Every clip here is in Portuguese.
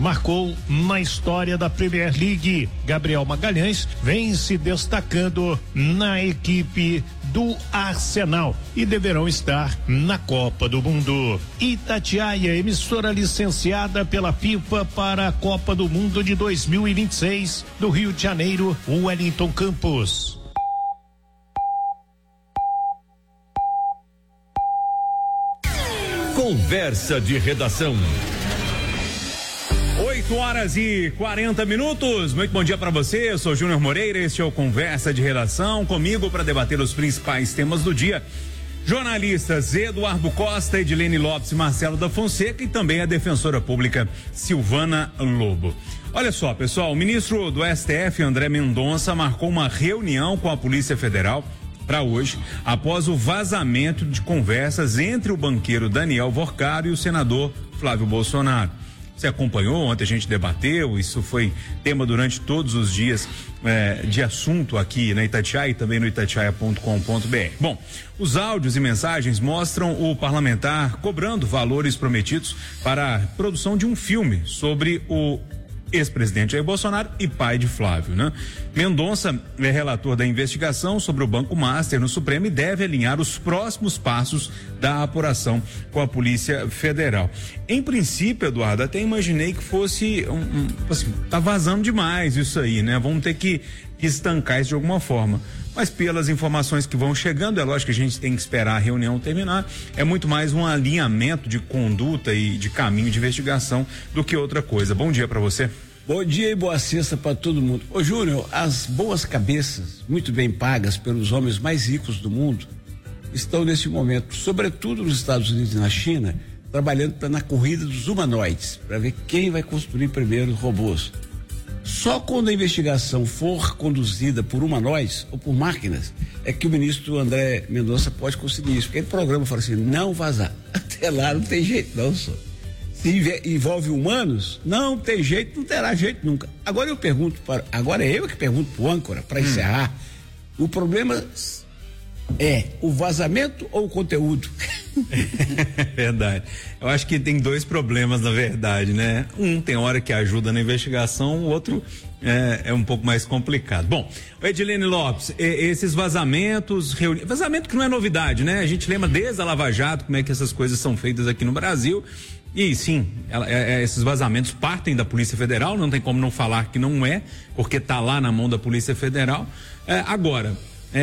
marcou na história da Premier League. Gabriel Magalhães vem se destacando na equipe do Arsenal e deverão estar na Copa do Mundo. Itatiaia, emissora licenciada pela FIFA para a Copa do Mundo de 2026 do Rio de Janeiro, Wellington Campos. Conversa de redação. 8h40. Muito bom dia para você. Eu sou Júnior Moreira. Este é o Conversa de Redação. Comigo para debater os principais temas do dia. Jornalistas Eduardo Costa, Edilene Lopes e Marcelo da Fonseca e também a defensora pública Silvana Lobo. Olha só, pessoal, o ministro do STF, André Mendonça, marcou uma reunião com a Polícia Federal para hoje, após o vazamento de conversas entre o banqueiro Daniel Vorcaro e o senador Flávio Bolsonaro. Você acompanhou, ontem a gente debateu, isso foi tema durante todos os dias de assunto aqui na Itatiaia e também no itatiaia.com.br. Bom, os áudios e mensagens mostram o parlamentar cobrando valores prometidos para a produção de um filme sobre o ex-presidente Jair Bolsonaro e pai de Flávio, né? Mendonça é relator da investigação sobre o Banco Master no Supremo e deve alinhar os próximos passos da apuração com a Polícia Federal. Em princípio, Eduardo, até imaginei que fosse assim, tá vazando demais isso aí, né? Vamos ter que estancar isso de alguma forma. Mas pelas informações que vão chegando, é lógico que a gente tem que esperar a reunião terminar, é muito mais um alinhamento de conduta e de caminho de investigação do que outra coisa. Bom dia para você. Bom dia e boa sexta para todo mundo. Ô Júnior, as boas cabeças, muito bem pagas pelos homens mais ricos do mundo, estão nesse momento, sobretudo nos Estados Unidos e na China, trabalhando na corrida dos humanoides, para ver quem vai construir primeiro os robôs. Só quando a investigação for conduzida por humanoides ou por máquinas é que o ministro André Mendonça pode conseguir isso, porque ele programa fala assim, não vazar. Até lá não tem jeito não, só. Se envolve humanos, não tem jeito, não terá jeito nunca. Agora eu que pergunto pro âncora, para encerrar, o problema é o vazamento ou o conteúdo? Verdade. Eu acho que tem dois problemas, na verdade, né? Tem hora que ajuda na investigação, o outro é um pouco mais complicado. Bom, Edilene Lopes, esses vazamentos, vazamento que não é novidade, né? A gente lembra desde a Lava Jato como é que essas coisas são feitas aqui no Brasil. E sim, esses vazamentos partem da Polícia Federal, não tem como não falar que não é, porque tá lá na mão da Polícia Federal. Agora,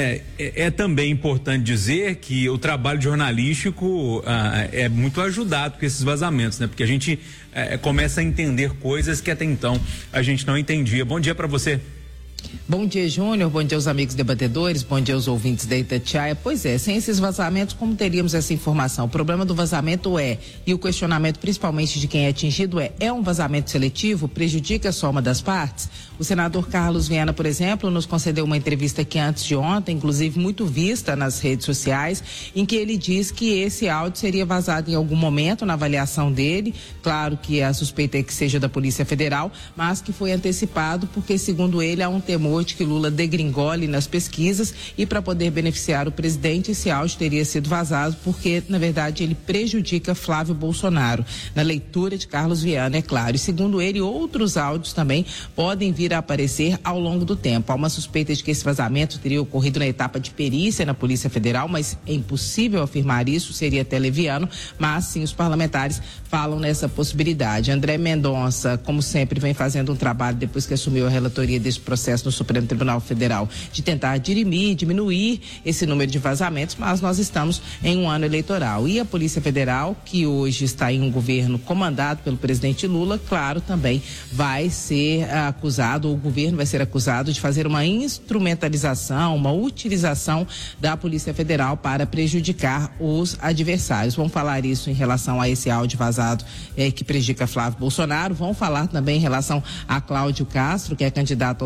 é também importante dizer que o trabalho jornalístico é muito ajudado com esses vazamentos, né? Porque a gente começa a entender coisas que até então a gente não entendia. Bom dia para você. Bom dia, Júnior, bom dia aos amigos debatedores, bom dia aos ouvintes da Itatiaia. Pois é, sem esses vazamentos, como teríamos essa informação? O problema do vazamento e o questionamento principalmente de quem é atingido é um vazamento seletivo? Prejudica só uma das partes? O senador Carlos Viana, por exemplo, nos concedeu uma entrevista aqui antes de ontem, inclusive muito vista nas redes sociais, em que ele diz que esse áudio seria vazado em algum momento na avaliação dele, claro que a suspeita é que seja da Polícia Federal, mas que foi antecipado porque, segundo ele, há um temor de que Lula degringole nas pesquisas e para poder beneficiar o presidente, esse áudio teria sido vazado porque, na verdade, ele prejudica Flávio Bolsonaro. Na leitura de Carlos Viana, é claro. E segundo ele, outros áudios também podem vir a aparecer ao longo do tempo. Há uma suspeita de que esse vazamento teria ocorrido na etapa de perícia na Polícia Federal, mas é impossível afirmar isso, seria até leviano, mas sim os parlamentares falam nessa possibilidade. André Mendonça, como sempre, vem fazendo um trabalho depois que assumiu a relatoria desse processo no Supremo Tribunal Federal de tentar diminuir esse número de vazamentos, mas nós estamos em um ano eleitoral. E a Polícia Federal, que hoje está em um governo comandado pelo presidente Lula, claro, também vai ser acusado, ou o governo vai ser acusado de fazer uma instrumentalização, uma utilização da Polícia Federal para prejudicar os adversários. Vamos falar isso em relação a esse áudio vazado que prejudica Flávio Bolsonaro. Vamos falar também em relação a Cláudio Castro, que é candidato ao Senado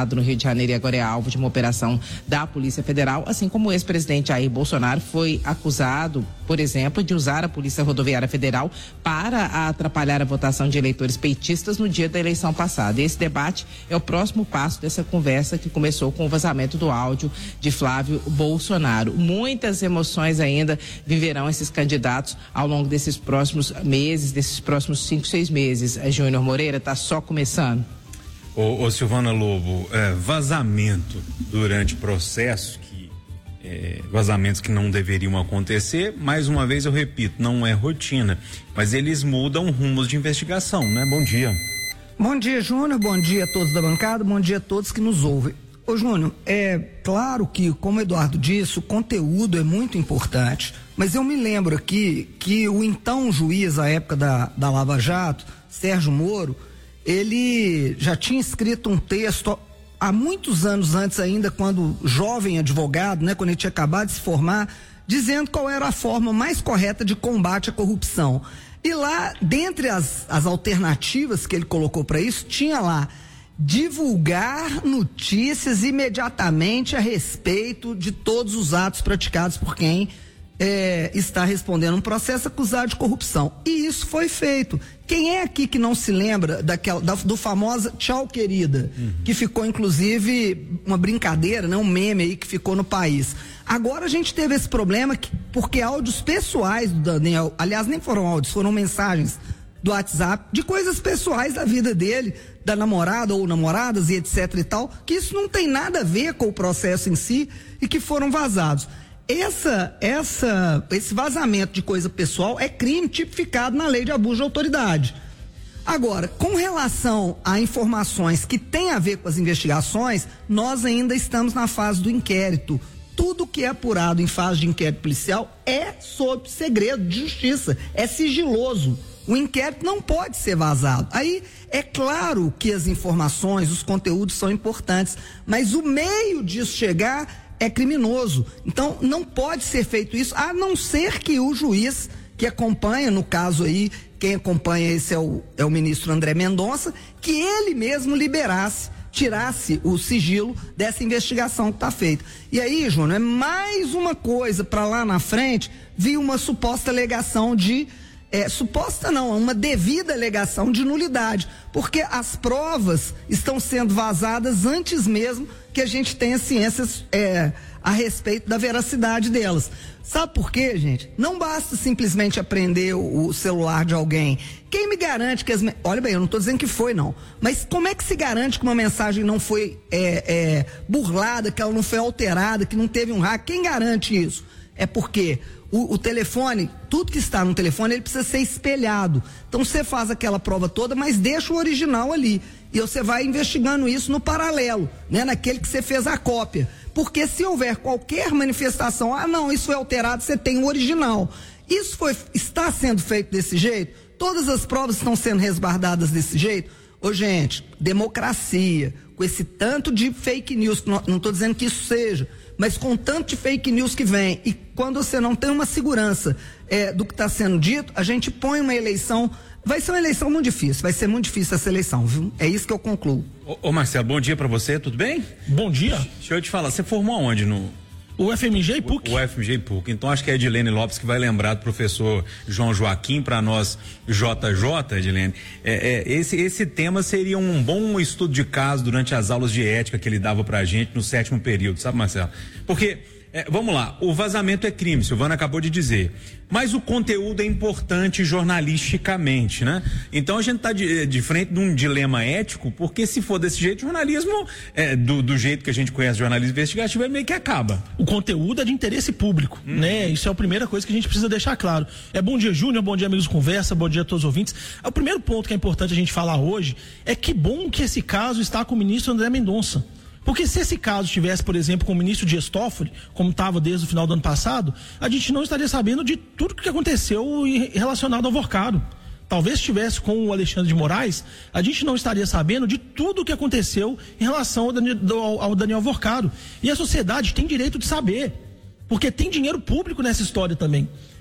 passado no Rio de Janeiro e agora é alvo de uma operação da Polícia Federal, assim como o ex-presidente Jair Bolsonaro foi acusado, por exemplo, de usar a Polícia Rodoviária Federal para atrapalhar a votação de eleitores petistas no dia da eleição passada. E esse debate é o próximo passo dessa conversa que começou com o vazamento do áudio de Flávio Bolsonaro. Muitas emoções ainda viverão esses candidatos ao longo desses próximos meses, desses próximos 5, 6 meses. A Júnior Moreira está só começando. Ô Silvana Lobo, vazamento durante processo, vazamentos que não deveriam acontecer, mais uma vez eu repito, não é rotina, mas eles mudam rumos de investigação, né? Bom dia. Bom dia, Júnior, bom dia a todos da bancada, bom dia a todos que nos ouvem. Ô Júnior, é claro que, como o Eduardo disse, o conteúdo é muito importante, mas eu me lembro aqui que o então juiz à época da Lava Jato, Sérgio Moro, ele já tinha escrito um texto há muitos anos antes ainda, quando jovem advogado, né, quando ele tinha acabado de se formar, dizendo qual era a forma mais correta de combate à corrupção. E lá, dentre as alternativas que ele colocou para isso, tinha lá divulgar notícias imediatamente a respeito de todos os atos praticados por quem está respondendo um processo acusado de corrupção. E isso foi feito. Quem é aqui que não se lembra do famoso tchau querida, que ficou inclusive uma brincadeira, né, um meme aí que ficou no país. Agora a gente teve esse problema porque áudios pessoais do Daniel, aliás, nem foram áudios, foram mensagens do WhatsApp, de coisas pessoais da vida dele, da namorada ou namoradas e etc e tal, que isso não tem nada a ver com o processo em si e que foram vazados. Esse vazamento de coisa pessoal é crime tipificado na lei de abuso de autoridade. Agora, com relação a informações que têm a ver com as investigações, nós ainda estamos na fase do inquérito. Tudo que é apurado em fase de inquérito policial é sob segredo de justiça, é sigiloso. O inquérito não pode ser vazado. Aí é claro que as informações, os conteúdos são importantes, mas o meio disso chegar é criminoso. Então não pode ser feito isso, a não ser que o juiz que acompanha, no caso aí, quem acompanha esse é o ministro André Mendonça, que ele mesmo tirasse o sigilo dessa investigação que está feita. E aí, Júnior, é mais uma coisa para lá na frente vir uma suposta alegação de uma devida alegação de nulidade, porque as provas estão sendo vazadas antes mesmo que a gente tenha ciências a respeito da veracidade delas. Sabe por quê, gente? Não basta simplesmente apreender o celular de alguém. Quem me garante que olha bem, eu não estou dizendo que foi, não, mas como é que se garante que uma mensagem não foi burlada, que ela não foi alterada, que não teve um hack? Quem garante isso? É porque o telefone, tudo que está no telefone, ele precisa ser espelhado. Então você faz aquela prova toda, mas deixa o original ali. E você vai investigando isso no paralelo, né? Naquele que você fez a cópia. Porque se houver qualquer manifestação, não, isso foi alterado, você tem o original. Isso está sendo feito desse jeito? Todas as provas estão sendo resguardadas desse jeito? Ô, gente, democracia, com esse tanto de fake news, não estou dizendo que isso seja, mas com tanto de fake news que vem, e quando você não tem uma segurança do que está sendo dito, a gente põe uma eleição, vai ser uma eleição muito difícil, vai ser muito difícil essa eleição, viu? É isso que eu concluo. Ô Marcelo, bom dia pra você, tudo bem? Bom dia. Deixa eu te falar, você formou aonde O FMG e PUC. O FMG e PUC. Então acho que é a Edilene Lopes que vai lembrar do professor João Joaquim, para nós JJ, Edilene. Esse tema seria um bom estudo de caso durante as aulas de ética que ele dava pra gente no 7º período, sabe, Marcelo? Porque, vamos lá, o vazamento é crime, Silvana acabou de dizer, mas o conteúdo é importante jornalisticamente, né? Então a gente está de frente de um dilema ético, porque se for desse jeito, jornalismo, do jeito que a gente conhece jornalismo investigativo, meio que acaba. O conteúdo é de interesse público, né? Isso é a primeira coisa que a gente precisa deixar claro. Bom dia, Júnior, bom dia, amigos do Conversa, bom dia a todos os ouvintes. O primeiro ponto que é importante a gente falar hoje é que bom que esse caso está com o ministro André Mendonça. Porque se esse caso estivesse, por exemplo, com o ministro Dias Toffoli, como estava desde o final do ano passado, a gente não estaria sabendo de tudo que aconteceu relacionado ao Avorcado. Talvez estivesse com o Alexandre de Moraes, a gente não estaria sabendo de tudo o que aconteceu em relação ao Daniel Avorcado. E a sociedade tem direito de saber, porque tem dinheiro público nessa história também.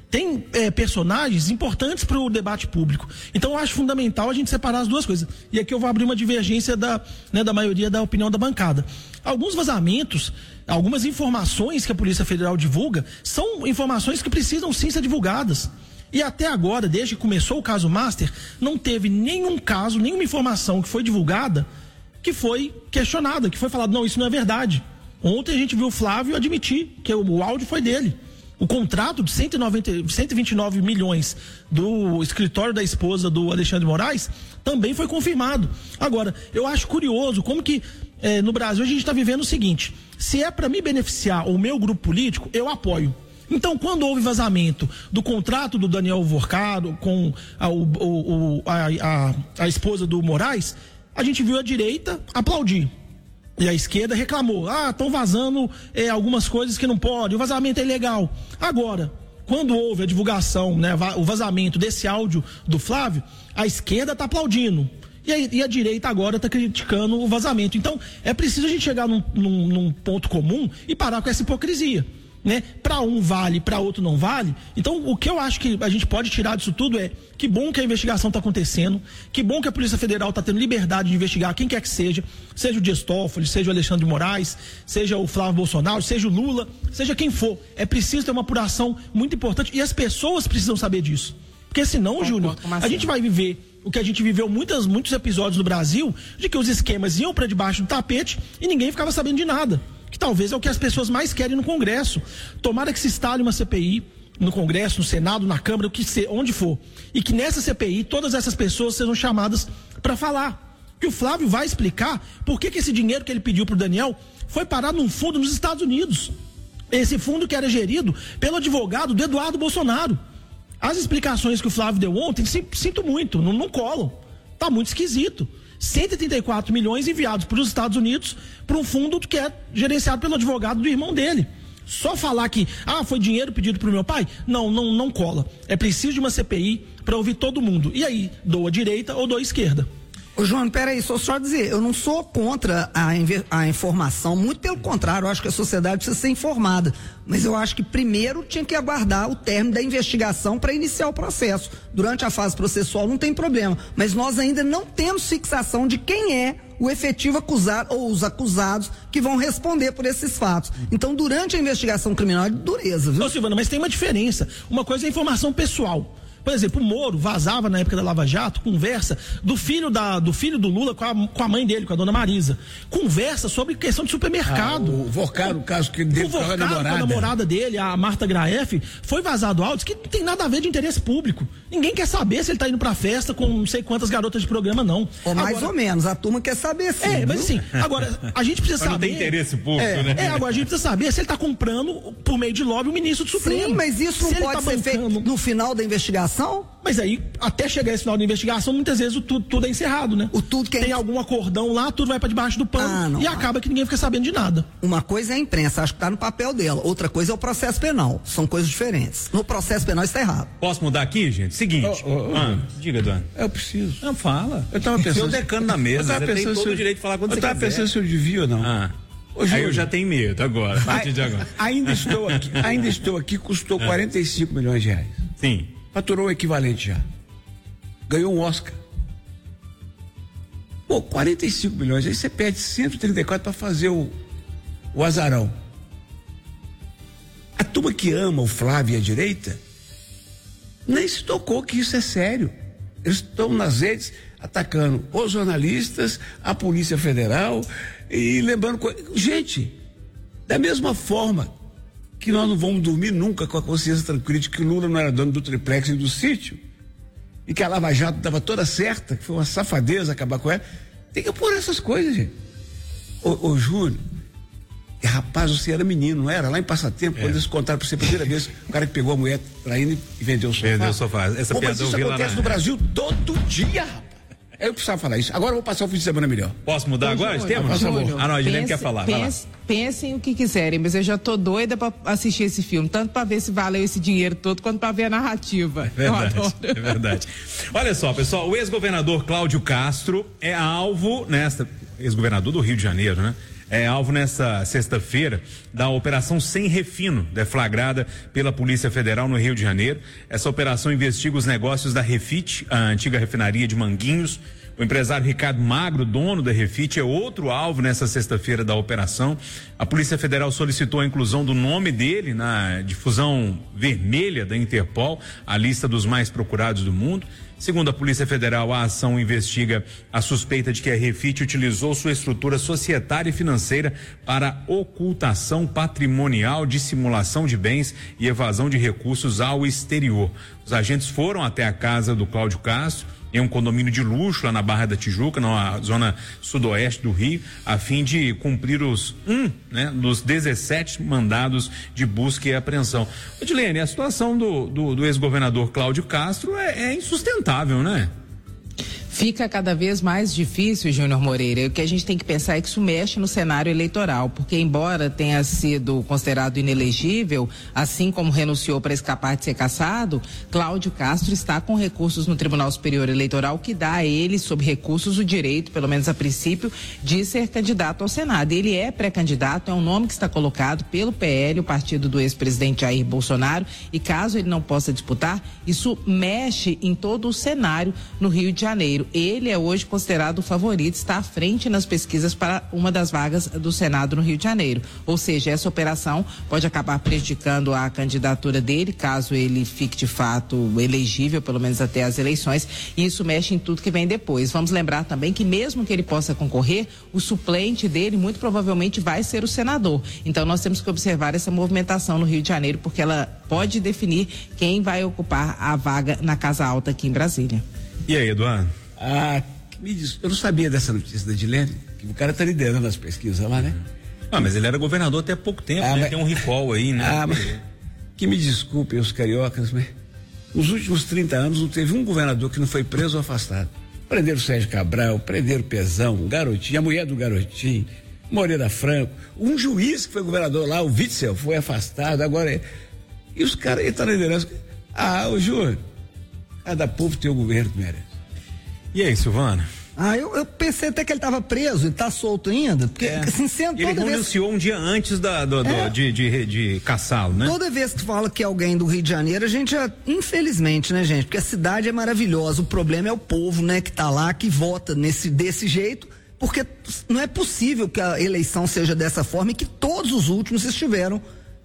tem personagens importantes para o debate público. Então eu acho fundamental a gente separar as duas coisas. E aqui eu vou abrir uma divergência da maioria da opinião da bancada. Alguns vazamentos, algumas informações que a Polícia Federal divulga, são informações que precisam sim ser divulgadas. E até agora, desde que começou o caso Master, não teve nenhum caso, nenhuma informação que foi divulgada que foi questionada, que foi falado, não, isso não é verdade. Ontem a gente viu o Flávio admitir que o áudio foi dele. O contrato de 129 milhões do escritório da esposa do Alexandre Moraes também foi confirmado. Agora, eu acho curioso como que no Brasil a gente está vivendo o seguinte: se é para me beneficiar o meu grupo político, eu apoio. Então, quando houve vazamento do contrato do Daniel Vorcado com a esposa do Moraes, a gente viu a direita aplaudir. E a esquerda reclamou, estão vazando algumas coisas que não pode, o vazamento é ilegal. Agora, quando houve a divulgação, né, o vazamento desse áudio do Flávio, a esquerda está aplaudindo. E a direita agora está criticando o vazamento. Então, é preciso a gente chegar num ponto comum e parar com essa hipocrisia. Né? Para um vale, para outro não vale. Então, o que eu acho que a gente pode tirar disso tudo é que bom que a investigação está acontecendo, que bom que a Polícia Federal está tendo liberdade de investigar quem quer que seja o Dias Toffoli, seja o Alexandre de Moraes, seja o Flávio Bolsonaro, seja o Lula, seja quem for. É preciso ter uma apuração muito importante e as pessoas precisam saber disso. Porque senão, Júnior, a gente vai viver o que a gente viveu muitos episódios no Brasil, de que os esquemas iam para debaixo do tapete e ninguém ficava sabendo de nada. Que talvez é o que as pessoas mais querem no Congresso. Tomara que se instale uma CPI no Congresso, no Senado, na Câmara, onde for. E que nessa CPI todas essas pessoas sejam chamadas para falar. Que o Flávio vai explicar por que esse dinheiro que ele pediu para o Daniel foi parar num fundo nos Estados Unidos. Esse fundo que era gerido pelo advogado do Eduardo Bolsonaro. As explicações que o Flávio deu ontem, sinto muito, não colam. Tá muito esquisito. 134 milhões enviados para os Estados Unidos para um fundo que é gerenciado pelo advogado do irmão dele. Só falar que, foi dinheiro pedido pro meu pai? Não cola. É preciso de uma CPI para ouvir todo mundo. E aí, dou a direita ou dou a esquerda? Ô João, peraí, só dizer, eu não sou contra a informação, muito pelo contrário, eu acho que a sociedade precisa ser informada, mas eu acho que primeiro tinha que aguardar o término da investigação para iniciar o processo. Durante a fase processual não tem problema, mas nós ainda não temos fixação de quem é o efetivo acusado ou os acusados que vão responder por esses fatos. Então, durante a investigação criminal é de dureza, viu? Ô Silvana, mas tem uma diferença, uma coisa é informação pessoal. Por exemplo, o Moro vazava na época da Lava Jato, conversa do filho do Lula com a mãe dele, com a dona Marisa. Conversa sobre questão de supermercado. O Vorcado, o caso que ele deu com a namorada dele, a Marta Graef, foi vazado áudios que não tem nada a ver de interesse público. Ninguém quer saber se ele tá indo pra festa com não sei quantas garotas de programa, não. Ou mais ou menos, a turma quer saber sim. Mas assim, agora, a gente precisa saber. Não tem interesse público, né? Agora a gente precisa saber se ele tá comprando, por meio de lobby, o ministro do Supremo. Sim, mas isso não pode ser feito no final da investigação? Mas aí, até chegar esse final da investigação, muitas vezes tudo é encerrado, né? Tem algum acordão lá, tudo vai para debaixo do pano acaba que ninguém fica sabendo de nada. Uma coisa é a imprensa, acho que tá no papel dela. Outra coisa é o processo penal. São coisas diferentes. No processo penal está errado. Posso mudar aqui, gente? Seguinte. Diga, Eduardo. Eu preciso. Não, fala. Eu tava pensando. Seu decano na mesa, você tem todo o direito de falar quando você quiser. Eu tava pensando se eu devia ou não. Aí eu já tenho medo agora. Ainda estou aqui, custou 45 milhões de reais. Sim. Faturou o equivalente já. Ganhou um Oscar. 45 milhões, aí você perde 134 para fazer o azarão. A turma que ama o Flávio e a direita nem se tocou que isso é sério. Eles estão nas redes atacando os jornalistas, a Polícia Federal e lembrando... Gente, da mesma forma que nós não vamos dormir nunca com a consciência tranquila de que Lula não era dono do triplex e do sítio e que a Lava Jato estava toda certa, que foi uma safadeza acabar com ela. Tem que pôr essas coisas, gente. Ô Júnior, rapaz, você era menino, não era? Lá em Passatempo, quando eles contaram pra você a primeira vez, o cara que pegou a mulher traindo e vendeu o sofá. Vendeu o sofá. Essa piada isso acontece no Brasil todo dia, rapaz. Eu precisava falar isso. Agora eu vou passar o fim de semana melhor. Posso mudar agora esse tema? Por favor. A Edilene quer falar. Pensem o que quiserem, mas eu já tô doida pra assistir esse filme, tanto pra ver se valeu esse dinheiro todo, quanto pra ver a narrativa. É verdade. Olha só, pessoal, o ex-governador Cláudio Castro é alvo ex-governador do Rio de Janeiro, né? alvo nesta sexta-feira da Operação Sem Refino, deflagrada pela Polícia Federal no Rio de Janeiro. Essa operação investiga os negócios da Refit, a antiga refinaria de Manguinhos. O empresário Ricardo Magro, dono da Refit, é outro alvo nessa sexta-feira da operação. A Polícia Federal solicitou a inclusão do nome dele na difusão vermelha da Interpol, a lista dos mais procurados do mundo. Segundo a Polícia Federal, a ação investiga a suspeita de que a Refit utilizou sua estrutura societária e financeira para ocultação patrimonial, dissimulação de bens e evasão de recursos ao exterior. Os agentes foram até a casa do Cláudio Castro, em um condomínio de luxo lá na Barra da Tijuca, na zona sudoeste do Rio, a fim de cumprir dos 17 mandados de busca e apreensão. Odilene, a situação do ex-governador Cláudio Castro é insustentável, né? Fica cada vez mais difícil, Júnior Moreira. O que a gente tem que pensar é que isso mexe no cenário eleitoral, porque embora tenha sido considerado inelegível, assim como renunciou para escapar de ser cassado, Cláudio Castro está com recursos no Tribunal Superior Eleitoral que dá a ele, sob recursos, o direito, pelo menos a princípio, de ser candidato ao Senado. Ele é pré-candidato, é um nome que está colocado pelo PL, o partido do ex-presidente Jair Bolsonaro, e caso ele não possa disputar, isso mexe em todo o cenário no Rio de Janeiro. Ele é hoje considerado o favorito, está à frente nas pesquisas para uma das vagas do Senado no Rio de Janeiro. Ou seja, essa operação pode acabar prejudicando a candidatura dele, caso ele fique de fato elegível, pelo menos até as eleições, e isso mexe em tudo que vem depois. Vamos lembrar também que mesmo que ele possa concorrer, o suplente dele muito provavelmente vai ser o senador. Então nós temos que observar essa movimentação no Rio de Janeiro, porque ela pode definir quem vai ocupar a vaga na Casa Alta aqui em Brasília. E aí, Eduardo? Eu não sabia dessa notícia da Edilene, que o cara tá liderando as pesquisas lá, né? Mas ele era governador até há pouco tempo, né? Tem um recall aí, né? Que me desculpem os cariocas, mas nos últimos 30 anos não teve um governador que não foi preso ou afastado. Prenderam o Sérgio Cabral, prenderam o Pezão, o Garotinho, a mulher do Garotinho, Moreira Franco, um juiz que foi governador lá, o Witzel, foi afastado, agora e os caras aí estão na liderança. Ô Júnior, cada povo tem o governo que merece. E aí, Silvana? Eu pensei até que ele estava preso e tá solto ainda, porque assim, sendo ele renunciou um dia antes de caçá-lo, né? Toda vez que tu fala que é alguém do Rio de Janeiro, a gente infelizmente, né, gente, porque a cidade é maravilhosa, o problema é o povo, né, que tá lá, que vota desse jeito, porque não é possível que a eleição seja dessa forma e que todos os últimos estiveram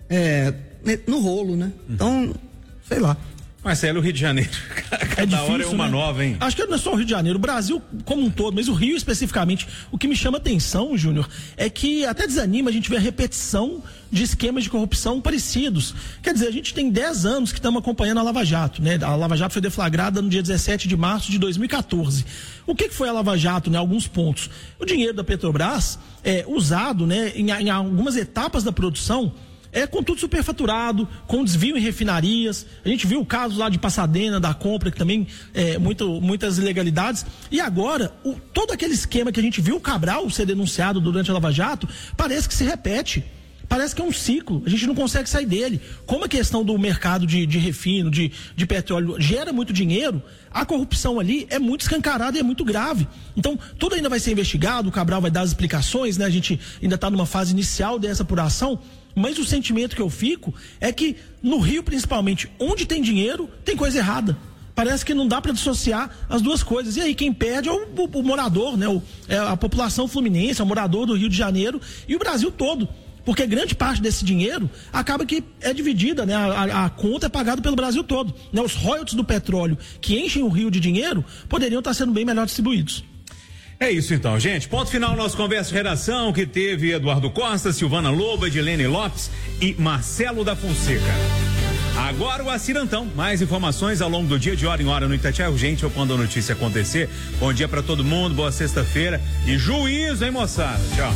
no rolo, né? Então, sei lá. Marcelo, o Rio de Janeiro, cada hora é uma nova, hein? Acho que não é só o Rio de Janeiro, o Brasil como um todo, mas o Rio especificamente. O que me chama atenção, Júnior, é que até desanima a gente ver a repetição de esquemas de corrupção parecidos. Quer dizer, a gente tem 10 anos que estamos acompanhando a Lava Jato, né? A Lava Jato foi deflagrada no dia 17 de março de 2014. O que foi a Lava Jato, né? Alguns pontos. O dinheiro da Petrobras é usado, né? Em algumas etapas da produção, com tudo superfaturado, com desvio em refinarias. A gente viu o caso lá de Pasadena, da compra, que também muitas ilegalidades. E agora, todo aquele esquema que a gente viu o Cabral ser denunciado durante a Lava Jato, parece que se repete. Parece que é um ciclo, a gente não consegue sair dele. Como a questão do mercado de refino, de petróleo, gera muito dinheiro, a corrupção ali é muito escancarada e é muito grave. Então, tudo ainda vai ser investigado, o Cabral vai dar as explicações, né? A gente ainda está numa fase inicial dessa apuração, mas o sentimento que eu fico é que no Rio, principalmente, onde tem dinheiro, tem coisa errada. Parece que não dá para dissociar as duas coisas. E aí quem perde é o morador, né? É a população fluminense, é o morador do Rio de Janeiro e o Brasil todo. Porque grande parte desse dinheiro acaba que é dividida, né? A conta é pagada pelo Brasil todo, né? Os royalties do petróleo que enchem o Rio de dinheiro poderiam estar sendo bem melhor distribuídos. É isso então, gente. Ponto final nosso Conversa de Redação, que teve Eduardo Costa, Silvana Lobo, Edilene Lopes e Marcelo da Fonseca. Agora o Acirantão. Mais informações ao longo do dia, de hora em hora no Itatiaia Urgente ou quando a notícia acontecer. Bom dia pra todo mundo, boa sexta-feira e juízo, hein, moçada? Tchau.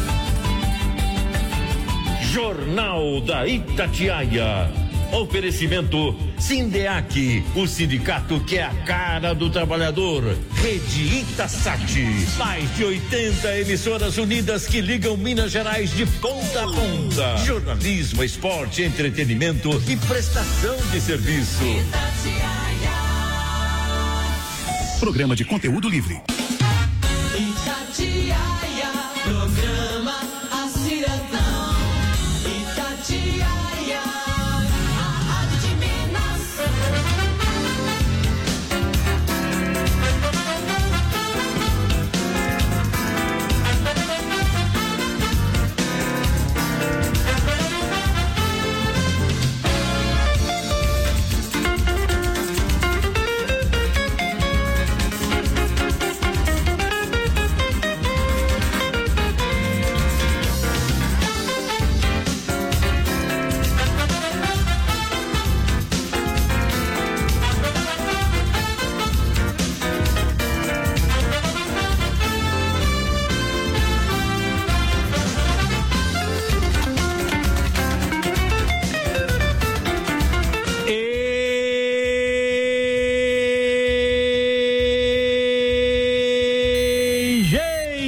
Jornal da Itatiaia. Oferecimento Sindeac, o sindicato que é a cara do trabalhador. Rede Itasat, mais de 80 emissoras unidas que ligam Minas Gerais de ponta a ponta. Jornalismo, esporte, entretenimento e prestação de serviço. Itatiaia. Programa de conteúdo livre. Itatiaia, programa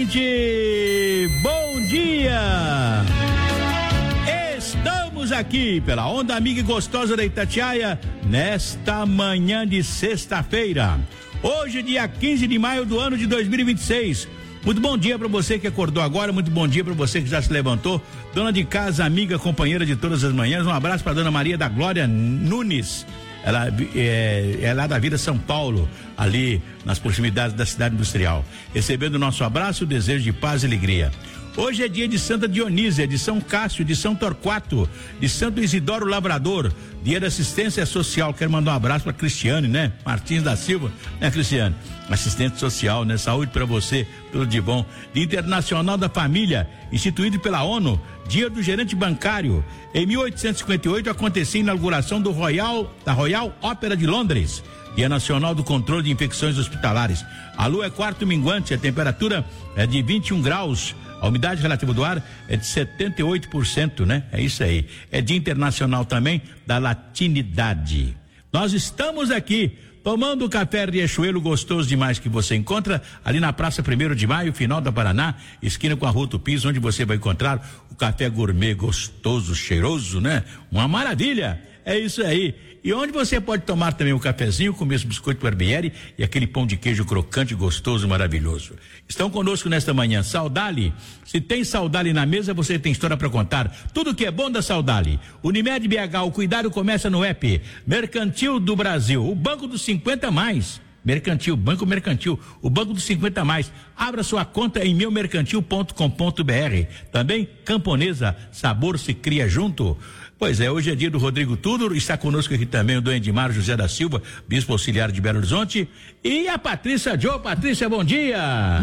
ouvinte, bom dia! Estamos aqui pela Onda Amiga e Gostosa da Itatiaia nesta manhã de sexta-feira. Hoje, dia 15 de maio do ano de 2026. Muito bom dia para você que acordou agora, muito bom dia para você que já se levantou. Dona de casa, amiga, companheira de todas as manhãs, um abraço para Dona Maria da Glória Nunes. Ela é lá da Vila São Paulo, ali nas proximidades da cidade industrial. Recebendo o nosso abraço, o desejo de paz e alegria. Hoje é dia de Santa Dionísia, de São Cássio, de São Torquato, de Santo Isidoro Lavrador, dia da assistência social. Quero mandar um abraço para Cristiane, né? Martins da Silva, né, Cristiane? Assistente social, né? Saúde para você, tudo de bom. Dia Internacional da Família, instituído pela ONU, dia do gerente bancário. Em 1858 acontecia a inauguração da Royal Opera de Londres. Dia Nacional do Controle de Infecções Hospitalares. A lua é quarto minguante, a temperatura é de 21 graus. A umidade relativa do ar é de 78%, né? É isso aí. É Dia Internacional também da Latinidade. Nós estamos aqui tomando o café Riachuelo gostoso demais que você encontra ali na Praça 1º de Maio, final da Paraná, esquina com a Rua Tupis, onde você vai encontrar o café gourmet gostoso, cheiroso, né? Uma maravilha. É isso aí. E onde você pode tomar também um cafezinho, comer esse biscoito Barbieri e aquele pão de queijo crocante, gostoso, maravilhoso. Estão conosco nesta manhã Saudali. Se tem Saudali na mesa, você tem história para contar. Tudo que é bom da Saudali. Unimed BH, o cuidado começa no app. Mercantil do Brasil, o Banco dos 50 mais. Mercantil, Banco Mercantil, o Banco dos 50 mais. Abra sua conta em meumercantil.com.br. Também Camponesa, sabor se cria junto. Pois é, hoje é dia do Rodrigo Tudor, está conosco aqui também o Dom Edmar José da Silva, bispo auxiliar de Belo Horizonte, e a Patrícia Joe. Patrícia, bom dia!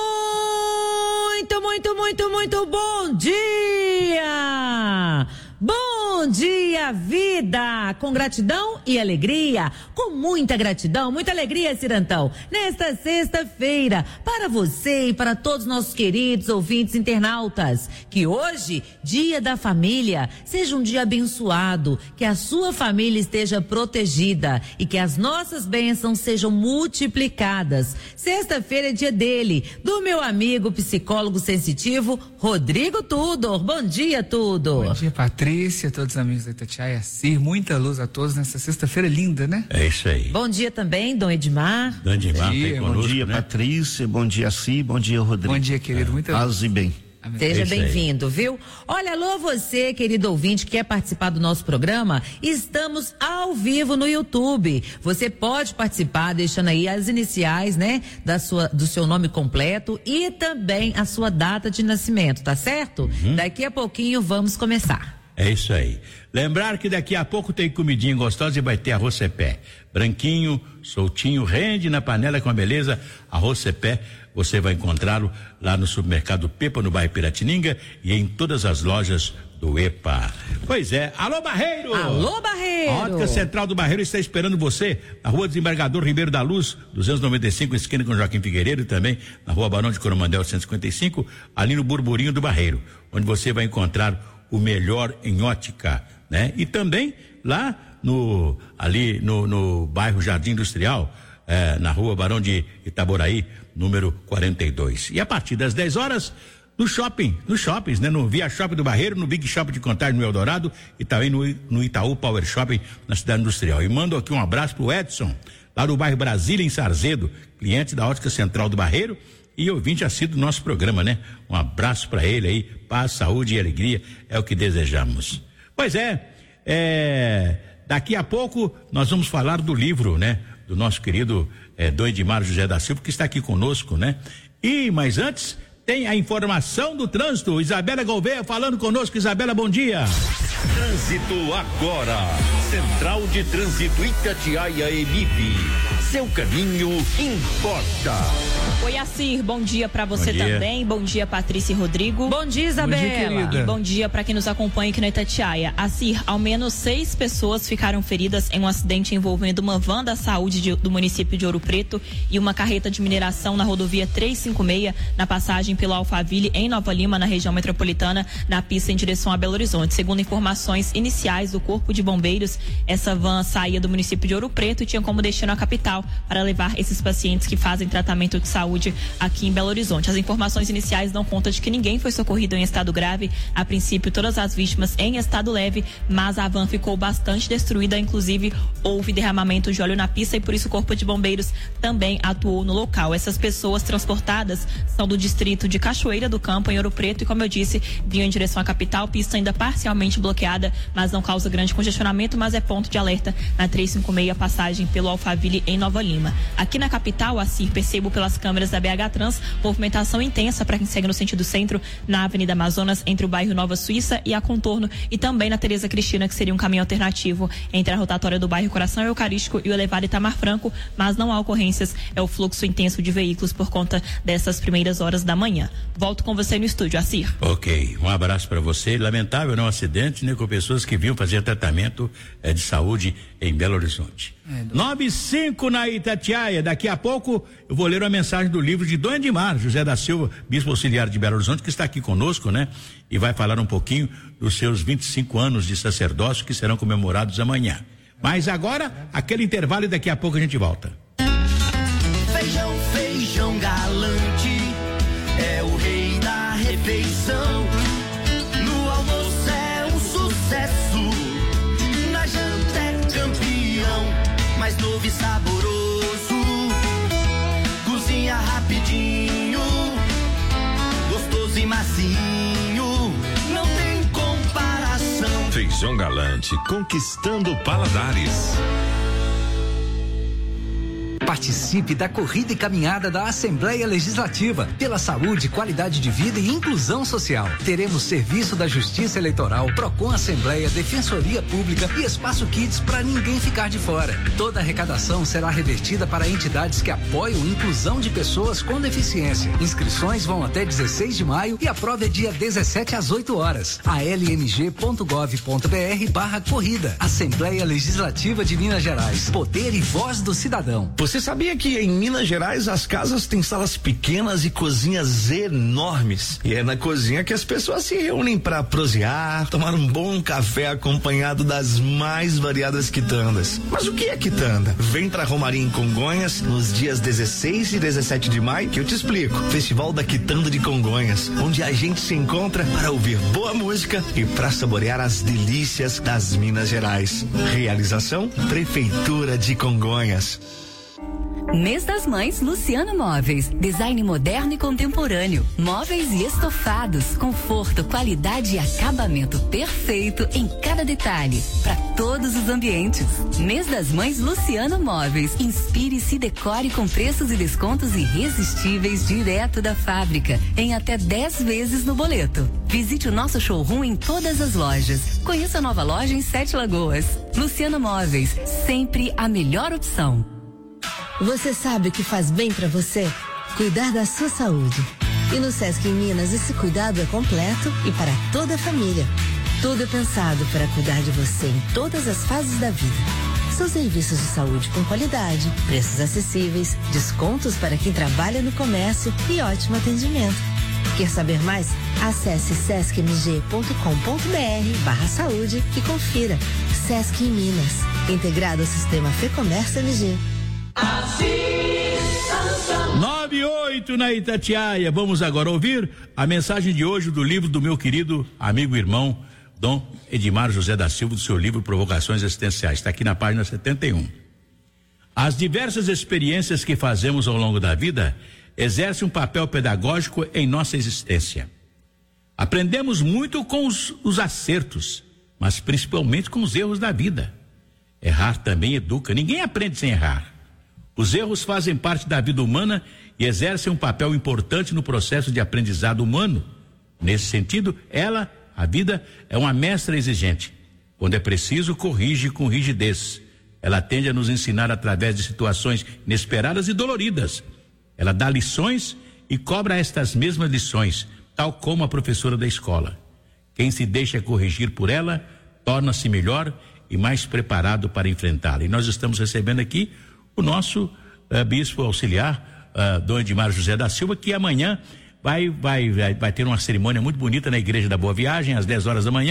Muito bom dia! Bom dia, vida! Com gratidão e alegria, com muita gratidão, muita alegria, Cirantão. Nesta sexta-feira, para você e para todos nossos queridos ouvintes internautas, que hoje, dia da família, seja um dia abençoado, que a sua família esteja protegida e que as nossas bênçãos sejam multiplicadas. Sexta-feira é dia dele, do meu amigo psicólogo sensitivo, Rodrigo Tudor. Bom dia, Tudor. Bom dia, Patrícia, todos os amigos da Itatiaia, muita luz a todos nessa sexta-feira linda, né? É isso aí. Bom dia também, Dom Edmar. Dom Edmar, bom dia, né? Patrícia, bom dia, bom dia, Rodrigo. Bom dia, querido, muita luz. Paz e bem. Amém. Seja bem-vindo, viu? Olha, alô você, querido ouvinte que quer participar do nosso programa, estamos ao vivo no YouTube. Você pode participar deixando aí as iniciais, né, do seu nome completo e também a sua data de nascimento, tá certo? Daqui a pouquinho vamos começar. É isso aí. Lembrar que daqui a pouco tem comidinha gostosa e vai ter arroz cepé. Branquinho, soltinho, rende na panela com a beleza. Arroz cepé, você vai encontrá-lo lá no supermercado Pepa, no bairro Piratininga e em todas as lojas do EPA. Pois é. Alô, Barreiro! Alô, Barreiro! A Ótica Central do Barreiro está esperando você na Rua Desembargador Ribeiro da Luz, 295, esquina com Joaquim Figueiredo, e também na Rua Barão de Coromandel 155, ali no Burburinho do Barreiro, onde você vai encontrar o melhor em ótica, né? E também lá no bairro Jardim Industrial, na Rua Barão de Itaboraí, número 42. E a partir das 10 horas, nos shoppings, né? No Via Shopping do Barreiro, no Big Shopping de Contagem no Eldorado e também no Itaú Power Shopping na cidade industrial. E mando aqui um abraço pro Edson, lá do bairro Brasília, em Sarzedo, cliente da Ótica Central do Barreiro e ouvinte assíduo do nosso programa, né? Um abraço para ele aí, paz, saúde e alegria, é o que desejamos. Pois daqui a pouco nós vamos falar do livro, né? Do nosso querido Dom Edmar José da Silva, que está aqui conosco, né? Mas antes, tem a informação do trânsito. Isabela Gouveia falando conosco. Isabela, bom dia. Trânsito agora. Central de Trânsito Itatiaia Elibe. Seu caminho importa. Oi, Assir, bom dia pra você também. Bom dia, Patrícia e Rodrigo. Bom dia, Isabela. Bom dia, bom dia pra quem nos acompanha aqui na Itatiaia. Assir, ao menos 6 pessoas ficaram feridas em um acidente envolvendo uma van da saúde do município de Ouro Preto e uma carreta de mineração na rodovia 356, na passagem pelo Alphaville, em Nova Lima, na região metropolitana, na pista em direção a Belo Horizonte. Segundo informações iniciais do Corpo de Bombeiros, essa van saía do município de Ouro Preto e tinha como destino a capital, capital para levar esses pacientes que fazem tratamento de saúde aqui em Belo Horizonte. As informações iniciais dão conta de que ninguém foi socorrido em estado grave. A princípio, todas as vítimas em estado leve, mas a van ficou bastante destruída, inclusive houve derramamento de óleo na pista e por isso o Corpo de Bombeiros também atuou no local. Essas pessoas transportadas são do distrito de Cachoeira do Campo, em Ouro Preto, e como eu disse, vinham em direção à capital, pista ainda parcialmente bloqueada, mas não causa grande congestionamento, mas é ponto de alerta na 356, passagem pelo Alphaville em Nova Lima. Aqui na capital, percebo pelas câmeras da BH Trans, movimentação intensa para quem segue no sentido centro, na Avenida Amazonas, entre o bairro Nova Suíça e a Contorno, e também na Tereza Cristina, que seria um caminho alternativo entre a rotatória do bairro Coração Eucarístico e o elevado Itamar Franco, mas não há ocorrências, é o fluxo intenso de veículos por conta dessas primeiras horas da manhã. Volto com você no estúdio, Assir. Ok, um abraço para você. Lamentável, não acidente, né, com pessoas que vinham fazer tratamento de saúde em Belo Horizonte. 9:05 na Itatiaia. Daqui a pouco eu vou ler uma mensagem do livro de Dom Edmar José da Silva, bispo auxiliar de Belo Horizonte, que está aqui conosco, né? E vai falar um pouquinho dos seus 25 anos de sacerdócio que serão comemorados amanhã. Mas agora, aquele intervalo e daqui a pouco a gente volta. Feijão, feijão galante, é o rei da refeição. No almoço é um sucesso, na janta é campeão, mais novo e saboroso, cozinha rapidinho, gostoso e macinho, não tem comparação. Feijão Galante, conquistando paladares. Participe da corrida e caminhada da Assembleia Legislativa pela saúde, qualidade de vida e inclusão social. Teremos serviço da Justiça Eleitoral, Procon Assembleia, Defensoria Pública e Espaço Kids para ninguém ficar de fora. Toda a arrecadação será revertida para entidades que apoiam a inclusão de pessoas com deficiência. Inscrições vão até 16 de maio e a prova é dia 17 às 8 horas. almg.gov.br/corrida. Assembleia Legislativa de Minas Gerais. Poder e voz do cidadão. Você sabia que em Minas Gerais as casas têm salas pequenas e cozinhas enormes? E é na cozinha que as pessoas se reúnem para prosear, tomar um bom café acompanhado das mais variadas quitandas. Mas o que é quitanda? Vem pra Romaria em Congonhas nos dias 16 e 17 de maio que eu te explico. Festival da Quitanda de Congonhas, onde a gente se encontra para ouvir boa música e para saborear as delícias das Minas Gerais. Realização Prefeitura de Congonhas. Mês das Mães, Luciano Móveis. Design moderno e contemporâneo. Móveis e estofados. Conforto, qualidade e acabamento perfeito em cada detalhe. Para todos os ambientes. Mês das Mães, Luciano Móveis. Inspire-se e decore com preços e descontos irresistíveis direto da fábrica. Em até 10 vezes no boleto. Visite o nosso showroom em todas as lojas. Conheça a nova loja em 7 Lagoas. Luciano Móveis. Sempre a melhor opção. Você sabe o que faz bem para você? Cuidar da sua saúde. E no Sesc em Minas esse cuidado é completo e para toda a família. Tudo é pensado para cuidar de você em todas as fases da vida. São serviços de saúde com qualidade, preços acessíveis, descontos para quem trabalha no comércio e ótimo atendimento. Quer saber mais? Acesse sescmg.com.br/saúde e confira. Sesc em Minas, integrado ao sistema Fecomércio MG. 9:08 na Itatiaia. Vamos agora ouvir a mensagem de hoje do livro do meu querido amigo e irmão Dom Edmar José da Silva, do seu livro Provocações Existenciais. Está aqui na página 71. As diversas experiências que fazemos ao longo da vida exercem um papel pedagógico em nossa existência. Aprendemos muito com os acertos, mas principalmente com os erros da vida. Errar também educa. Ninguém aprende sem errar. Os erros fazem parte da vida humana e exercem um papel importante no processo de aprendizado humano. Nesse sentido, a vida, é uma mestra exigente. Quando é preciso, corrige com rigidez. Ela tende a nos ensinar através de situações inesperadas e doloridas. Ela dá lições e cobra estas mesmas lições, tal como a professora da escola. Quem se deixa corrigir por ela, torna-se melhor e mais preparado para enfrentá-la. E nós estamos recebendo aqui o nosso bispo auxiliar, Dom Edmar José da Silva, que amanhã vai ter uma cerimônia muito bonita na Igreja da Boa Viagem, às 10 horas da manhã,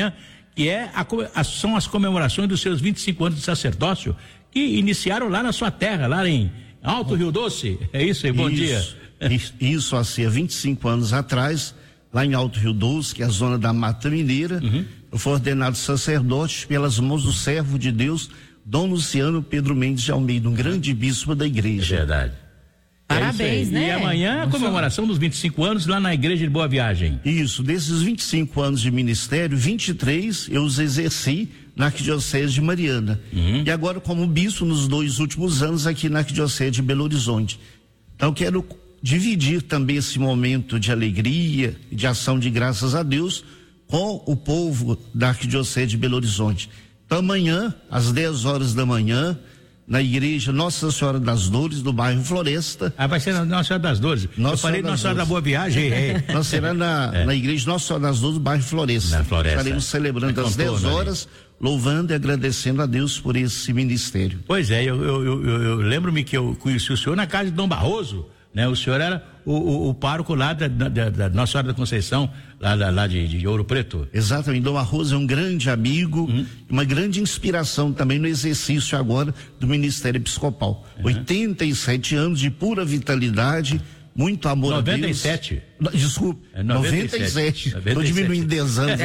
Que são as comemorações dos seus 25 anos de sacerdócio, que iniciaram lá na sua terra, lá em Alto Rio Doce. É isso aí, bom dia. Isso, assim, há 25 anos atrás, lá em Alto Rio Doce, que é a zona da Mata Mineira, eu fui ordenado sacerdote pelas mãos do servo de Deus, Dom Luciano Pedro Mendes de Almeida, um grande bispo da igreja. É verdade. Parabéns, né? E amanhã a comemoração dos 25 anos lá na Igreja de Boa Viagem. Isso, desses 25 anos de ministério, 23 eu os exerci na Arquidiocese de Mariana. E agora como bispo nos 2 últimos anos aqui na Arquidiocese de Belo Horizonte. Então quero dividir também esse momento de alegria e de ação de graças a Deus com o povo da Arquidiocese de Belo Horizonte. Então amanhã, às 10 horas da manhã, na igreja Nossa Senhora das Dores, do bairro Floresta. Vai ser na Nossa Senhora das Dores. Eu falei Nossa Senhora da Boa Viagem. Nós será na igreja Nossa Senhora das Dores, do bairro Floresta. Na Floresta. Estaremos celebrando às 10 horas, louvando e agradecendo a Deus por esse ministério. Pois é, eu lembro-me que eu conheci o senhor na casa de Dom Barroso, né? O senhor era o pároco lá da Nossa Senhora da Conceição, lá de Ouro Preto. Exatamente, Dom Barroso é um grande amigo, uma grande inspiração também no exercício agora do Ministério Episcopal. 87 anos de pura vitalidade, muito amor 97. A Deus. Desculpe, 97. Estou diminuindo 10 anos.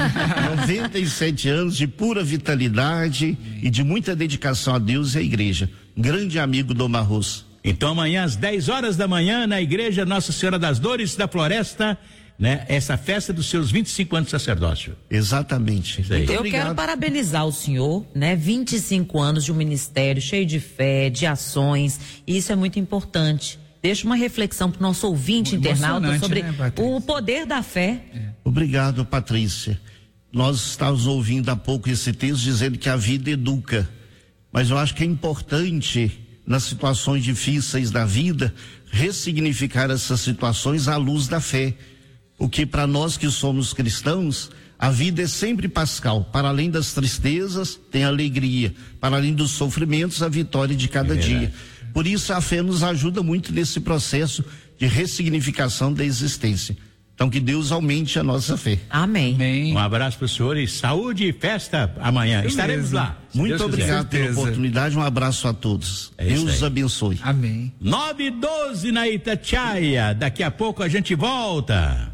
97 anos de pura vitalidade e de muita dedicação a Deus e à igreja. Grande amigo Dom Barroso. Então amanhã às 10 horas da manhã na igreja Nossa Senhora das Dores da Floresta, né? Essa festa dos seus 25 anos de sacerdócio. Exatamente. Eu quero parabenizar o senhor, né? 25 anos de um ministério cheio de fé, de ações, e isso é muito importante. Deixa uma reflexão para o nosso ouvinte internauta sobre o poder da fé. Obrigado, Patrícia. Nós estávamos ouvindo há pouco esse texto dizendo que a vida educa, mas eu acho que é importante, nas situações difíceis da vida, ressignificar essas situações à luz da fé. Porque para nós que somos cristãos, a vida é sempre pascal. Para além das tristezas, tem alegria. Para além dos sofrimentos, a vitória de cada dia. Por isso a fé nos ajuda muito nesse processo de ressignificação da existência. Então que Deus aumente a nossa fé. Amém. Um abraço para os senhores, saúde e festa amanhã. Estaremos lá. Muito obrigado pela oportunidade, um abraço a todos. Deus os abençoe. Amém. 9:12 na Itatiaia. Daqui a pouco a gente volta.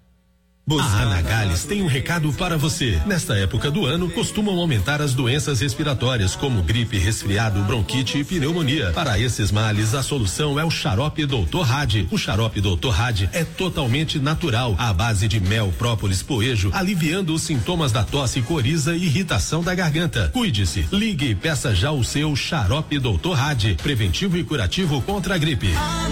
A Anagales tem um recado para você. Nesta época do ano, costumam aumentar as doenças respiratórias, como gripe, resfriado, bronquite e pneumonia. Para esses males, a solução é o xarope Dr. Hadi. O xarope Dr. Hadi é totalmente natural, à base de mel, própolis, poejo, aliviando os sintomas da tosse, coriza e irritação da garganta. Cuide-se, ligue e peça já o seu xarope Dr. Hadi, preventivo e curativo contra a gripe.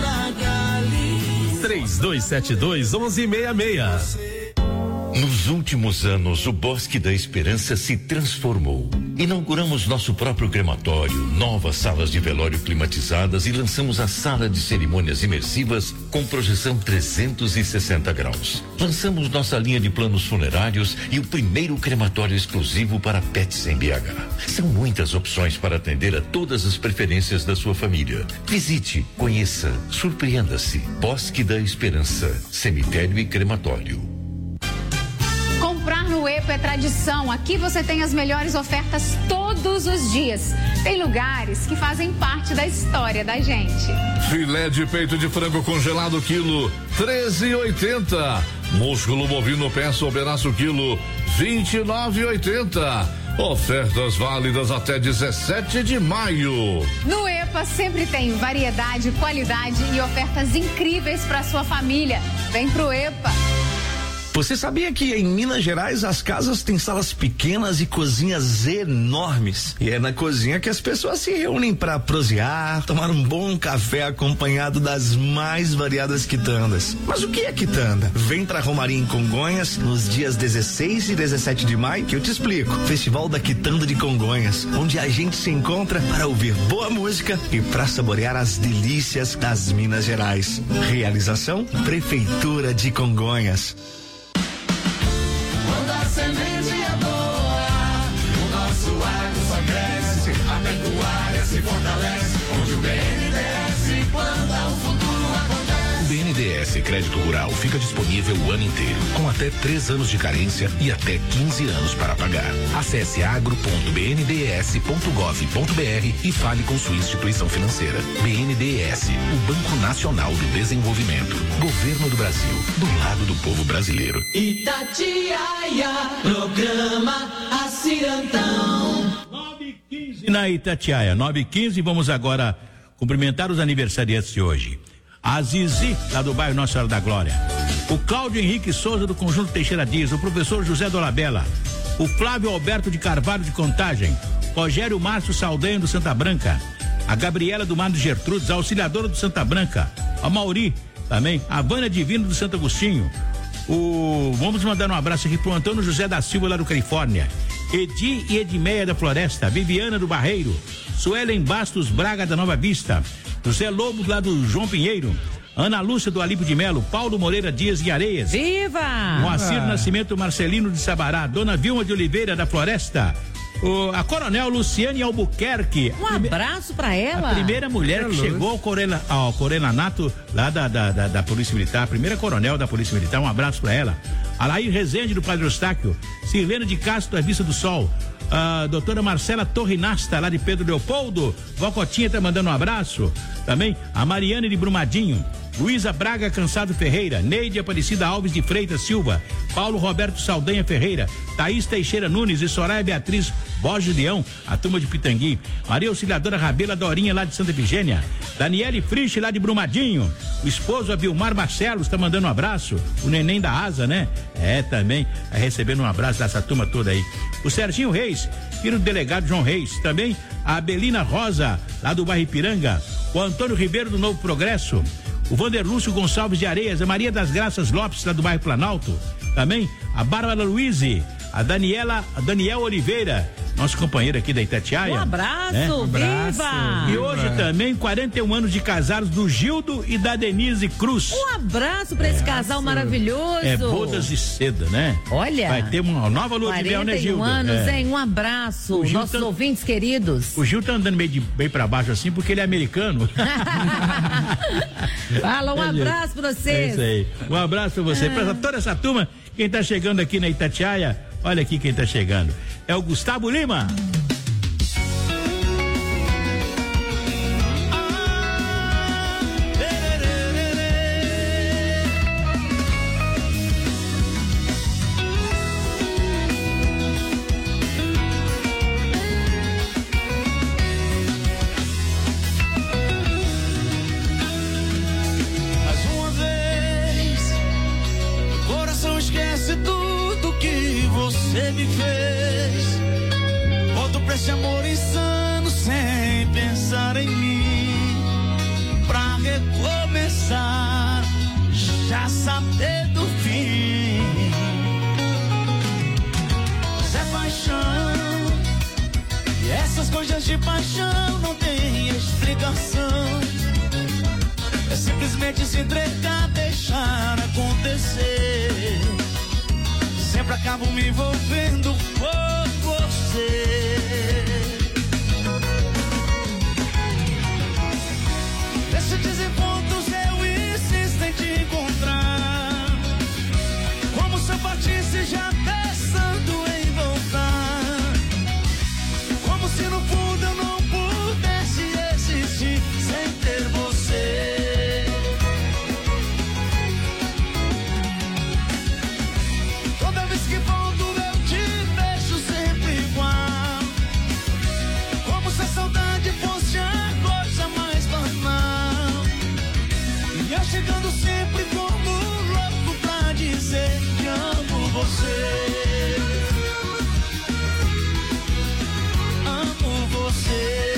3272-1166. Nos últimos anos, o Bosque da Esperança se transformou. Inauguramos nosso próprio crematório, novas salas de velório climatizadas e lançamos a sala de cerimônias imersivas com projeção 360 graus. Lançamos nossa linha de planos funerários e o primeiro crematório exclusivo para pets em BH. São muitas opções para atender a todas as preferências da sua família. Visite, conheça, surpreenda-se. Bosque da Esperança, cemitério e crematório. Comprar no EPA é tradição. Aqui você tem as melhores ofertas todos os dias. Tem lugares que fazem parte da história da gente. Filé de peito de frango congelado quilo, 13,80. Músculo bovino peça ou pedaço quilo, 29,80. Ofertas válidas até 17 de maio. No EPA sempre tem variedade, qualidade e ofertas incríveis para sua família. Vem pro EPA. Você sabia que em Minas Gerais as casas têm salas pequenas e cozinhas enormes? E é na cozinha que as pessoas se reúnem para prosear, tomar um bom café acompanhado das mais variadas quitandas. Mas o que é quitanda? Vem pra Romaria em Congonhas nos dias 16 e 17 de maio que eu te explico. Festival da Quitanda de Congonhas, onde a gente se encontra para ouvir boa música e para saborear as delícias das Minas Gerais. Realização Prefeitura de Congonhas. Quando a semente é boa, o nosso agro só cresce, a pecuária se fortalece, onde o BNDES planta, o futuro acontece. O BNDES Sicredi Rural fica disponível o ano inteiro, com até 3 anos de carência e até 15 anos para pagar. Acesse agro.bnds.gov.br e fale com sua instituição financeira. BNDES, o Banco Nacional do Desenvolvimento. Governo do Brasil, do lado do povo brasileiro. Itatiaia, programa Acirantão. E na Itatiaia, 9h15, vamos agora cumprimentar os aniversariantes de hoje. A Zizi, lá do bairro Nossa Senhora da Glória. O Cláudio Henrique Souza, do Conjunto Teixeira Dias. O professor José Dolabella. O Flávio Alberto de Carvalho, de Contagem. Rogério Márcio Saldanha, do Santa Branca. A Gabriela do Mar de Gertrudes, a auxiliadora do Santa Branca. A Mauri, também. A Vânia Divino, do Santo Agostinho. Vamos mandar um abraço aqui pro Antônio José da Silva, lá do Califórnia. Edi e Edmeia da Floresta, Viviana do Barreiro, Suelen Bastos Braga da Nova Vista, José Lobo lá do João Pinheiro, Ana Lúcia do Alípio de Melo, Paulo Moreira Dias de Areias. Viva! Moacir Nascimento Marcelino de Sabará, Dona Vilma de Oliveira da Floresta, a Coronel Luciane Albuquerque. Um abraço pra ela. A primeira mulher que chegou ao coronenato lá da Polícia Militar, a primeira coronel da Polícia Militar, um abraço pra ela. Alair Rezende do Padre Eustáquio, Silvana de Castro da Vista do Sol, a doutora Marcela Torrinasta lá de Pedro Leopoldo, Vó Cotinha tá mandando um abraço, também a Mariane de Brumadinho, Luísa Braga Cansado Ferreira, Neide Aparecida Alves de Freitas Silva, Paulo Roberto Saldanha Ferreira, Thaís Teixeira Nunes e Soraya Beatriz Borges Leão, a turma de Pitangui, Maria Auxiliadora Rabela Dorinha lá de Santa Efigênia, Daniele Frisch lá de Brumadinho, o esposo Abilmar Barcelos tá mandando um abraço, o neném da Asa, né? Também recebendo um abraço dessa turma toda aí. O Serginho Reis, filho do delegado João Reis, também a Abelina Rosa lá do bairro Ipiranga, o Antônio Ribeiro do Novo Progresso, o Vanderlúcio Gonçalves de Areias, a Maria das Graças Lopes lá do bairro Planalto, também a Bárbara Luize, a Daniel Oliveira, nosso companheiro aqui da Itatiaia. Um abraço, né? viva! E hoje também 41 anos de casados do Gildo e da Denise Cruz. Um abraço pra esse casal maravilhoso. Bodas de seda, né? Olha. Vai ter uma nova lua de mel, né, Gildo? 41 anos, hein? Um abraço, nossos ouvintes queridos. O Gildo tá andando bem pra baixo assim porque ele é americano. Fala, um abraço pra vocês. É isso aí. Um abraço pra você. Pra toda essa turma, quem tá chegando aqui na Itatiaia, olha aqui quem tá chegando. É o Gustavo Lima. Mais uma vez, o coração esquece tudo que você me fez. Volto pra esse amor insano sem pensar em mim, pra recomeçar, já saber do fim. Mas é paixão, e essas coisas de paixão não tem explicação. É simplesmente se entregar, deixar acontecer. Sempre acabo me envolvendo por você. Nesses desencontros eu insisto em te encontrar, como se eu partisse já pensando em voltar, como se no fundo eu não pudesse existir sem ter você. Toda vez que volto eu te vejo sempre igual, como se a saudade fosse a coisa mais banal. E eu chegando sempre como louco pra dizer que amo você. Amo você.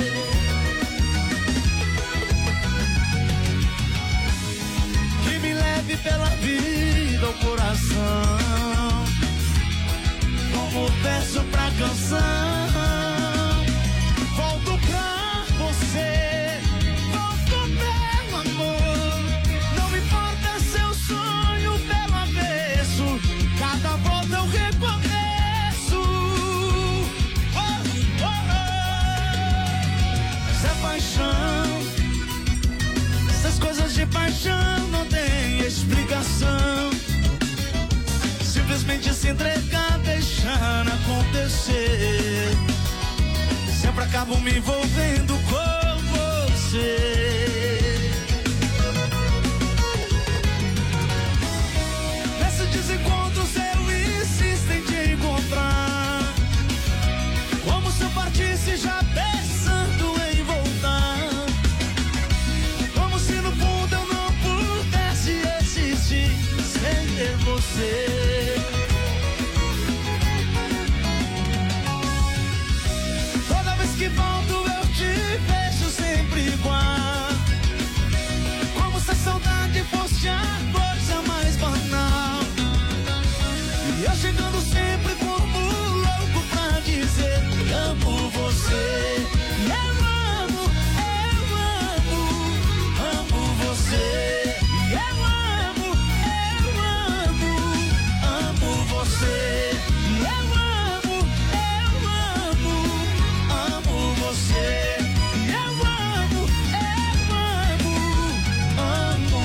Que me leve pela vida ao coração, como peço pra canção. Volto pra você, volto meu amor. Não me importa seu sonho pelo avesso, cada volta eu recomeço. Mas é paixão, essas coisas de paixão não tem acabo me envolvendo com você. Nesses desencontros eu insisto em te encontrar, como se eu partisse já pensando em voltar, como se no fundo eu não pudesse existir sem ter você. Toda vez que volto eu te vejo sempre igual, como se a saudade fosse a coisa mais banal, e eu chegando sempre como louco pra dizer que amo você. Eu amo você. Eu amo você. Eu amo você. Eu amo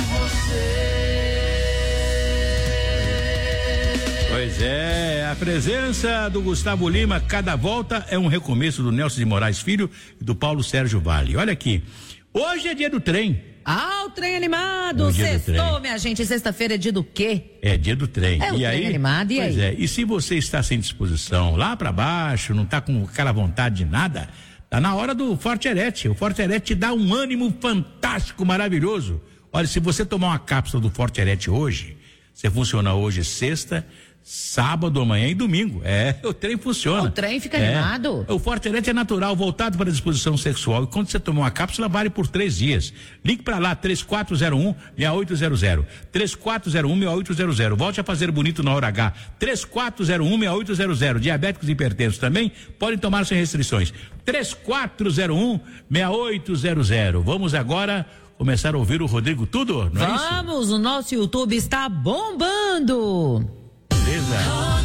você. Pois é, a presença do Gustavo Lima, cada volta é um recomeço do Nelson de Moraes Filho e do Paulo Sérgio Vale. Olha aqui, hoje é dia do trem. Ah, o trem animado, sextou, minha gente, sexta-feira é dia do quê? É dia do trem. É o trem aí, animado, e pois aí? é, e se você está sem disposição, lá para baixo, não está com aquela vontade de nada, tá na hora do Forte Erete. O Forte Erete dá um ânimo fantástico, maravilhoso. Olha, se você tomar uma cápsula do Forte Erete hoje, você funciona hoje sexta, sábado, amanhã e domingo. É, o trem funciona. O trem fica animado. O Forte Erete é natural, voltado para a disposição sexual. E quando você tomar uma cápsula, vale por 3 dias. Ligue para lá, 3401-6800. 3401-6800. Volte a fazer bonito na hora H. 3401-6800. Diabéticos e hipertensos também podem tomar sem restrições. 3401-6800. Vamos agora começar a ouvir o Rodrigo Tudor, não é isso? Vamos, o nosso YouTube está bombando. Beleza.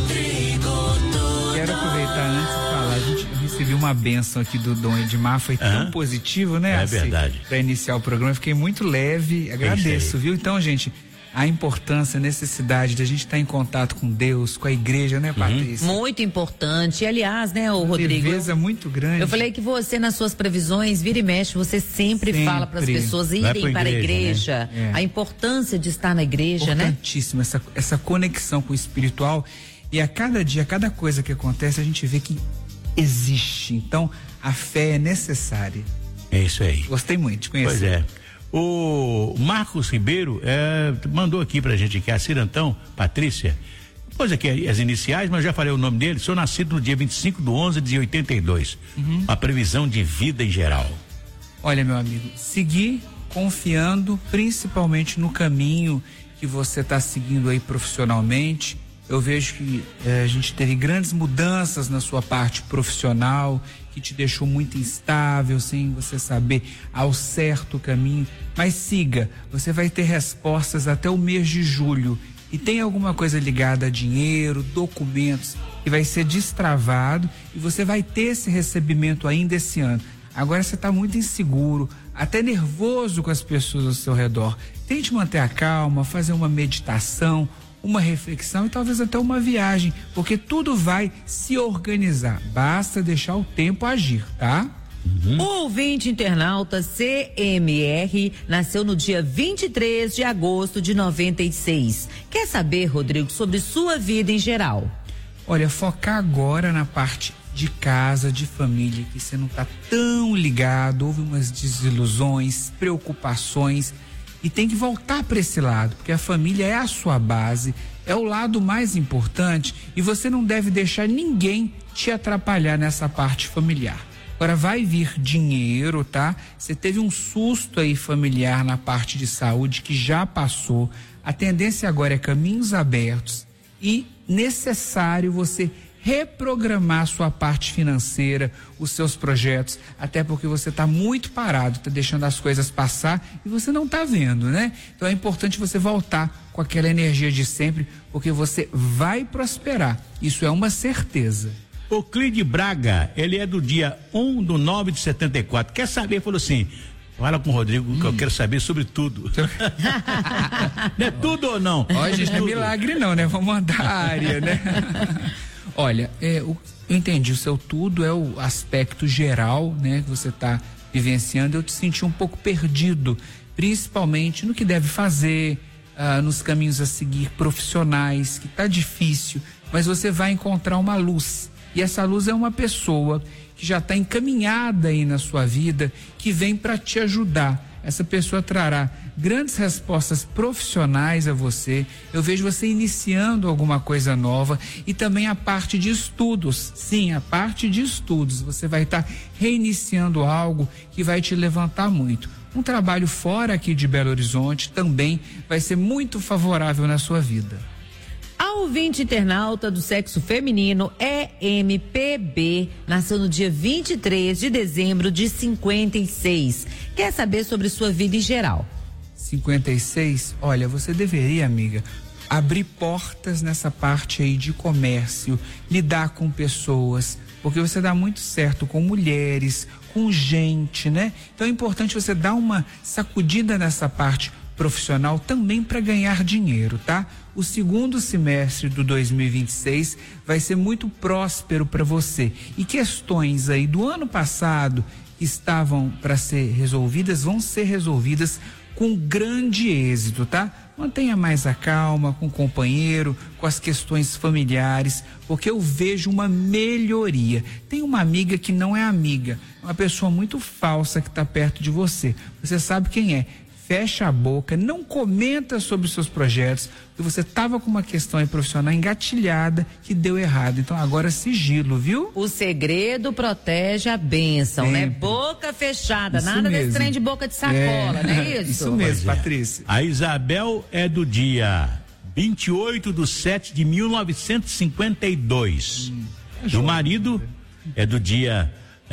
Quero aproveitar antes de falar, a gente recebeu uma bênção aqui do Dom Edmar, foi tão positivo, né? É verdade. Para iniciar o programa, eu fiquei muito leve, agradeço, viu? Então, gente, a importância, a necessidade da gente estar em contato com Deus, com a igreja, né, Patrícia? Muito importante. E, aliás, né, o Rodrigo? Leveza muito grande. Eu falei que você, nas suas previsões, vira e mexe, você sempre fala para as pessoas irem para a igreja. Né? A importância de estar na igreja, né? Importantíssimo, essa conexão com o espiritual. E a cada dia, a cada coisa que acontece, a gente vê que existe. Então, a fé é necessária. É isso aí. Gostei muito de conhecer. Pois é. O Marcos Ribeiro mandou aqui pra gente que é a Cirantão, Patrícia. Pois aqui as iniciais, mas eu já falei o nome dele. Sou nascido no dia 25/11/82. A previsão de vida em geral. Olha, meu amigo, seguir confiando principalmente no caminho que você está seguindo aí profissionalmente. Eu vejo que a gente teve grandes mudanças na sua parte profissional, que te deixou muito instável, sem você saber ao certo caminho. Mas siga, você vai ter respostas até o mês de julho. E tem alguma coisa ligada a dinheiro, documentos, que vai ser destravado e você vai ter esse recebimento ainda esse ano. Agora você está muito inseguro, até nervoso com as pessoas ao seu redor. Tente manter a calma, fazer uma meditação, uma reflexão e talvez até uma viagem, porque tudo vai se organizar. Basta deixar o tempo agir, tá? O ouvinte internauta CMR nasceu no dia 23 de agosto de 96. Quer saber, Rodrigo, sobre sua vida em geral? Olha, focar agora na parte de casa, de família, que você não tá tão ligado, houve umas desilusões, preocupações, e tem que voltar para esse lado, porque a família é a sua base, é o lado mais importante e você não deve deixar ninguém te atrapalhar nessa parte familiar. Agora vai vir dinheiro, tá? Você teve um susto aí familiar na parte de saúde que já passou. A tendência agora é caminhos abertos e necessário você reprogramar sua parte financeira, os seus projetos, até porque você está muito parado, está deixando as coisas passar e você não está vendo, né? Então é importante você voltar com aquela energia de sempre, porque você vai prosperar. Isso é uma certeza. O Clide Braga, ele é do dia 1/9/74. Quer saber? Falou assim: fala com o Rodrigo que eu quero saber sobre tudo. Não é tudo ou não? Ó, gente, não é milagre não, né? Vamos mandar a área, né? Olha, eu entendi, o seu tudo é o aspecto geral, né, que você está vivenciando. Eu te senti um pouco perdido, principalmente no que deve fazer, nos caminhos a seguir profissionais, que tá difícil, mas você vai encontrar uma luz. E essa luz é uma pessoa que já está encaminhada aí na sua vida, que vem para te ajudar. Essa pessoa trará grandes respostas profissionais a você. Eu vejo você iniciando alguma coisa nova e também a parte de estudos. Sim, a parte de estudos. Você vai estar reiniciando algo que vai te levantar muito. Um trabalho fora aqui de Belo Horizonte também vai ser muito favorável na sua vida. A ouvinte internauta do sexo feminino EMPB nasceu no dia 23 de dezembro de 56. Quer saber sobre sua vida em geral? 56? Olha, você deveria, amiga, abrir portas nessa parte aí de comércio, lidar com pessoas, porque você dá muito certo com mulheres, com gente, né? Então é importante você dar uma sacudida nessa parte profissional também para ganhar dinheiro, tá? O segundo semestre do 2026 vai ser muito próspero para você. E questões aí do ano passado que estavam para ser resolvidas vão ser resolvidas com grande êxito, tá? Mantenha mais a calma com o companheiro, com as questões familiares, porque eu vejo uma melhoria. Tem uma amiga que não é amiga, uma pessoa muito falsa que está perto de você. Você sabe quem é? Fecha a boca, não comenta sobre os seus projetos, porque você estava com uma questão aí profissional engatilhada que deu errado. Então agora sigilo, viu? O segredo protege a bênção, né? Boca fechada, Isso nada mesmo. desse trem de boca de sacola, não é isso? Isso mesmo, Patrícia. A Isabel é do dia 28/7 de 1952. O marido é do dia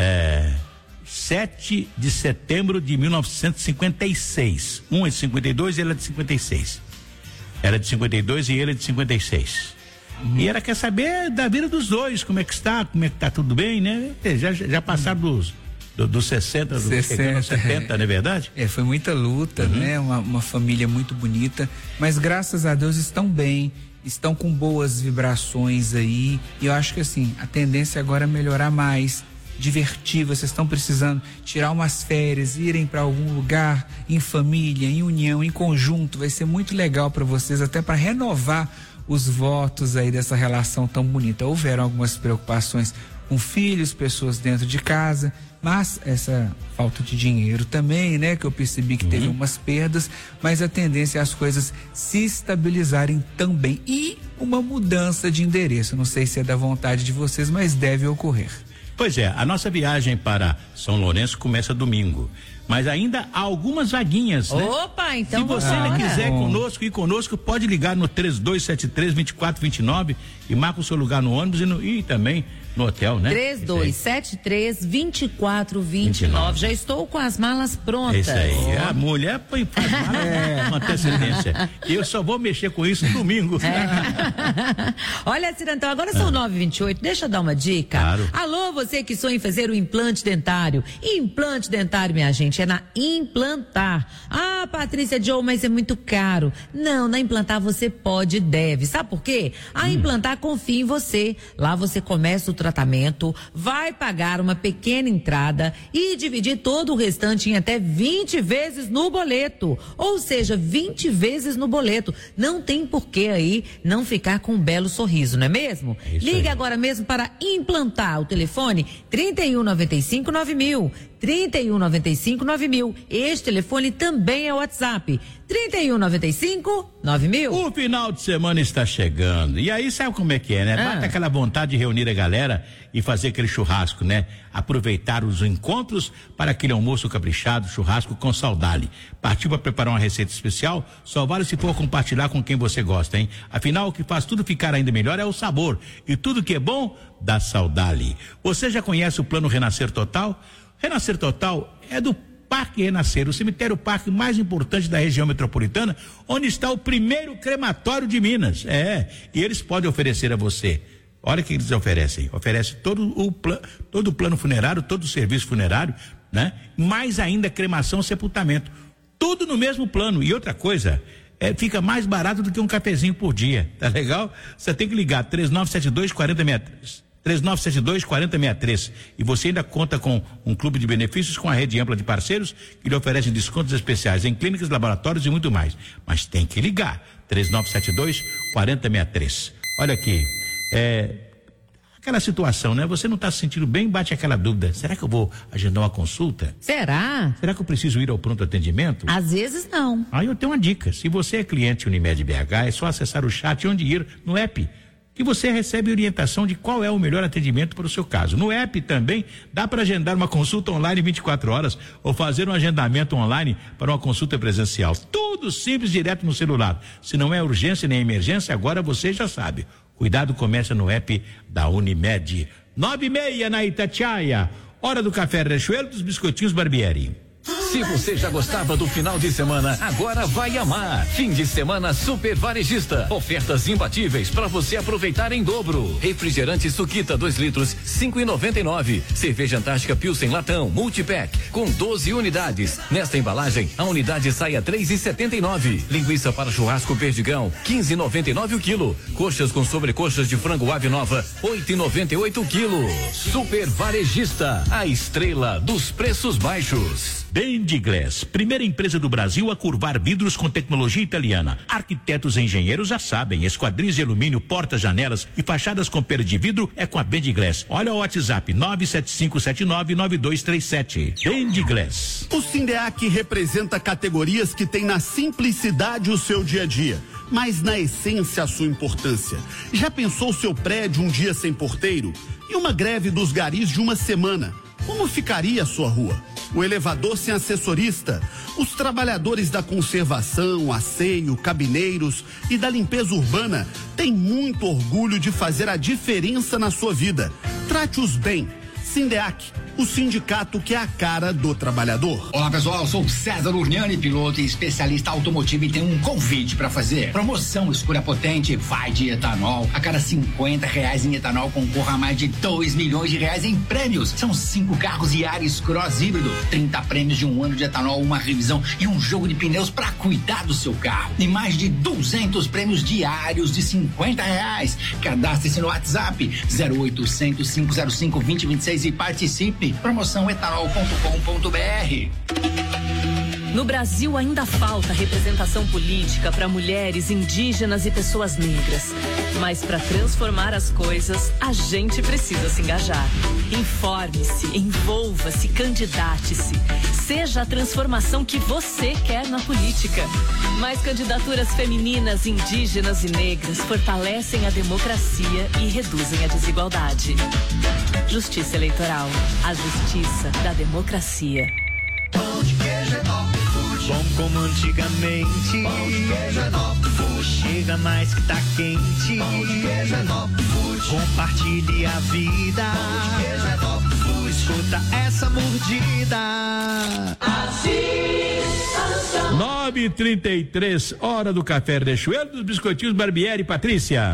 7 de setembro de 1956. Um é de 52 e ele é de 56. Ela é de 52 e ele é de 56. E ela quer saber da vida dos dois, como é que está tudo bem, né? Já passaram dos 60, dos 70, não é verdade? Foi muita luta, né? Uma família muito bonita, mas graças a Deus estão bem, estão com boas vibrações aí, e eu acho que assim, a tendência agora é melhorar mais, divertir. Vocês estão precisando tirar umas férias, irem para algum lugar em família, em união, em conjunto. Vai ser muito legal para vocês, até para renovar os votos aí dessa relação tão bonita. Houveram algumas preocupações com filhos, pessoas dentro de casa, mas essa falta de dinheiro também, né, que eu percebi que teve umas perdas, mas a tendência é as coisas se estabilizarem também, e uma mudança de endereço. Não sei se é da vontade de vocês, mas deve ocorrer. Pois é, a nossa viagem para São Lourenço começa domingo, mas ainda há algumas vaguinhas, né? Opa, então se você quiser ir conosco, pode ligar no 3273-2429 e marca o seu lugar no ônibus e também no hotel, né? 3273-2429. Já estou com as malas prontas. É isso aí. A mulher faz mala com antecedência. Eu só vou mexer com isso no domingo. Olha, Cirantão, agora são 9h28. Deixa eu dar uma dica. Claro. Alô, você que sonha em fazer o implante dentário. Implante dentário, minha gente, é na Implantar. Ah, Patrícia Joe, mas é muito caro. Não, na Implantar você pode e deve. Sabe por quê? A Implantar confia em você. Lá você começa o tratamento, vai pagar uma pequena entrada e dividir todo o restante em até 20 vezes no boleto. Ou seja, 20 vezes no boleto. Não tem porquê aí não ficar com um belo sorriso, não é mesmo? Ligue agora mesmo para Implantar. O telefone 3195-9000. 3195-9000. Este telefone também é o WhatsApp. 3195-9000. O final de semana está chegando. E aí, sabe como é que é, né? Bate aquela vontade de reunir a galera e fazer aquele churrasco, né? Aproveitar os encontros para aquele almoço caprichado, churrasco com Saudade. Partiu para preparar uma receita especial? Só vale se for compartilhar com quem você gosta, hein? Afinal, o que faz tudo ficar ainda melhor é o sabor. E tudo que é bom, dá Saudade. Você já conhece o Plano Renascer Total? Renascer Total é do Parque Renascer, o cemitério parque mais importante da região metropolitana, onde está o primeiro crematório de Minas. E eles podem oferecer a você. Olha o que eles oferecem. Oferece todo o plano funerário, todo o serviço funerário, né? Mais ainda cremação e sepultamento. Tudo no mesmo plano. E outra coisa, fica mais barato do que um cafezinho por dia, tá legal? Você tem que ligar 3972-4063. 3972-4063. E você ainda conta com um clube de benefícios com a rede ampla de parceiros que lhe oferecem descontos especiais em clínicas, laboratórios e muito mais. Mas tem que ligar. 3972-4063. Olha aqui. Aquela situação, né? Você não está se sentindo bem, bate aquela dúvida. Será que eu vou agendar uma consulta? Será? Será que eu preciso ir ao pronto atendimento? Às vezes não. Aí eu tenho uma dica. Se você é cliente Unimed BH, é só acessar o chat Onde Ir no app, que você recebe orientação de qual é o melhor atendimento para o seu caso. No app também dá para agendar uma consulta online 24 horas ou fazer um agendamento online para uma consulta presencial. Tudo simples, direto no celular. Se não é urgência nem emergência, agora você já sabe. Cuidado começa no app da Unimed. 9:30 na Itatiaia. Hora do café Riachuelo dos biscoitinhos Barbieri. Se você já gostava do final de semana, agora vai amar. Fim de semana Super Varejista. Ofertas imbatíveis para você aproveitar em dobro. Refrigerante Suquita 2 litros, 5,99. Cerveja Antártica Pilsen Latão Multipack com 12 unidades. Nesta embalagem, a unidade sai a 3,79. Linguiça para churrasco Perdigão, 15,99 o quilo. Coxas com sobrecoxas de frango ave nova, 8,98 o quilo. Super Varejista, a estrela dos preços baixos. Dendiglass, primeira empresa do Brasil a curvar vidros com tecnologia italiana. Arquitetos e engenheiros já sabem, esquadrias de alumínio, portas, janelas e fachadas com pele de vidro é com a Dendiglass. Olha o WhatsApp 975799237. Dendiglass. O Sindeac representa categorias que têm na simplicidade o seu dia a dia, mas na essência a sua importância. Já pensou seu prédio um dia sem porteiro? E uma greve dos garis de uma semana? Como ficaria a sua rua? O elevador sem assessorista? Os trabalhadores da conservação, asseio, cabineiros e da limpeza urbana têm muito orgulho de fazer a diferença na sua vida. Trate-os bem. Sindeac, o sindicato que é a cara do trabalhador. Olá pessoal, eu sou o César Urniani, piloto e especialista automotivo, e tenho um convite para fazer. Promoção Escura Potente vai de etanol. A cada R$50 em etanol concorra a mais de R$2 milhões em prêmios. São 5 carros Yaris Cross híbrido, 30 prêmios de 1 ano de etanol, uma revisão e um jogo de pneus para cuidar do seu carro. E mais de 200 prêmios diários de R$50. Cadastre-se no WhatsApp 0800 505 2026 e participe. Promoção etanol.com.br. No Brasil ainda falta representação política para mulheres, indígenas e pessoas negras. Mas para transformar as coisas, a gente precisa se engajar. Informe-se, envolva-se, candidate-se. Seja a transformação que você quer na política. Mais candidaturas femininas, indígenas e negras fortalecem a democracia e reduzem a desigualdade. Justiça Eleitoral. A justiça da democracia. Pão de queijo é top food. Bom como antigamente. Pão de queijo é top food. Chega mais que tá quente. Pão de queijo é top food. Compartilhe a vida. Pão de queijo é top food. Escuta essa mordida. Assim, 9:33, hora do café Riachuelo dos biscoitinhos Barbieri. Patrícia.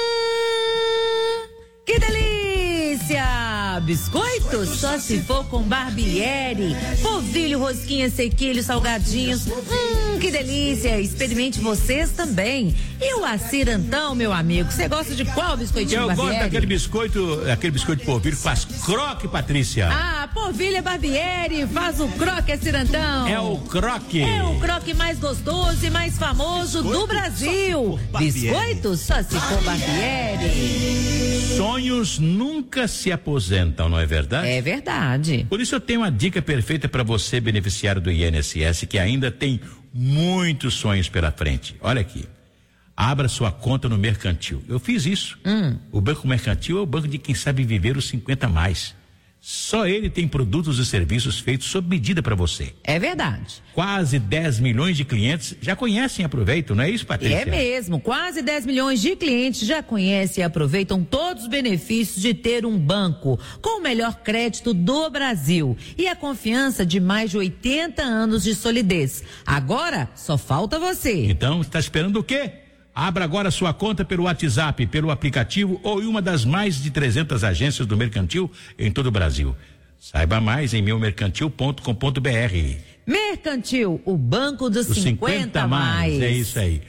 Que delícia! Biscoito só se for com Barbieri. Polvilho, rosquinha, sequilho, salgadinhos. Que delícia! Experimente vocês também. E o acirantão, meu amigo, você gosta de qual biscoitinho Barbieri? Eu gosto daquele biscoito polvilho que faz croque, Patrícia. Ah, polvilho é Barbieri, faz o croque acirantão. É o croque. É o croque mais gostoso e mais famoso do Brasil. Biscoito só se for Barbieri. Sonhos nunca se aposentam, não é verdade? É verdade. Por isso eu tenho uma dica perfeita para você, beneficiário do INSS, que ainda tem muitos sonhos pela frente. Olha aqui. Abra sua conta no Mercantil. Eu fiz isso. O Banco Mercantil é o banco de quem sabe viver os 50 mais. Só ele tem produtos e serviços feitos sob medida para você. É verdade. Quase 10 milhões de clientes já conhecem e aproveitam, não é isso, Patrícia? É mesmo, quase 10 milhões de clientes já conhecem e aproveitam todos os benefícios de ter um banco com o melhor crédito do Brasil e a confiança de mais de 80 anos de solidez. Agora, só falta você. Então, está esperando o quê? Abra agora sua conta pelo WhatsApp, pelo aplicativo ou em uma das mais de 300 agências do Mercantil em todo o Brasil. Saiba mais em meumercantil.com.br. Mercantil, o banco dos 50 mais. É isso aí.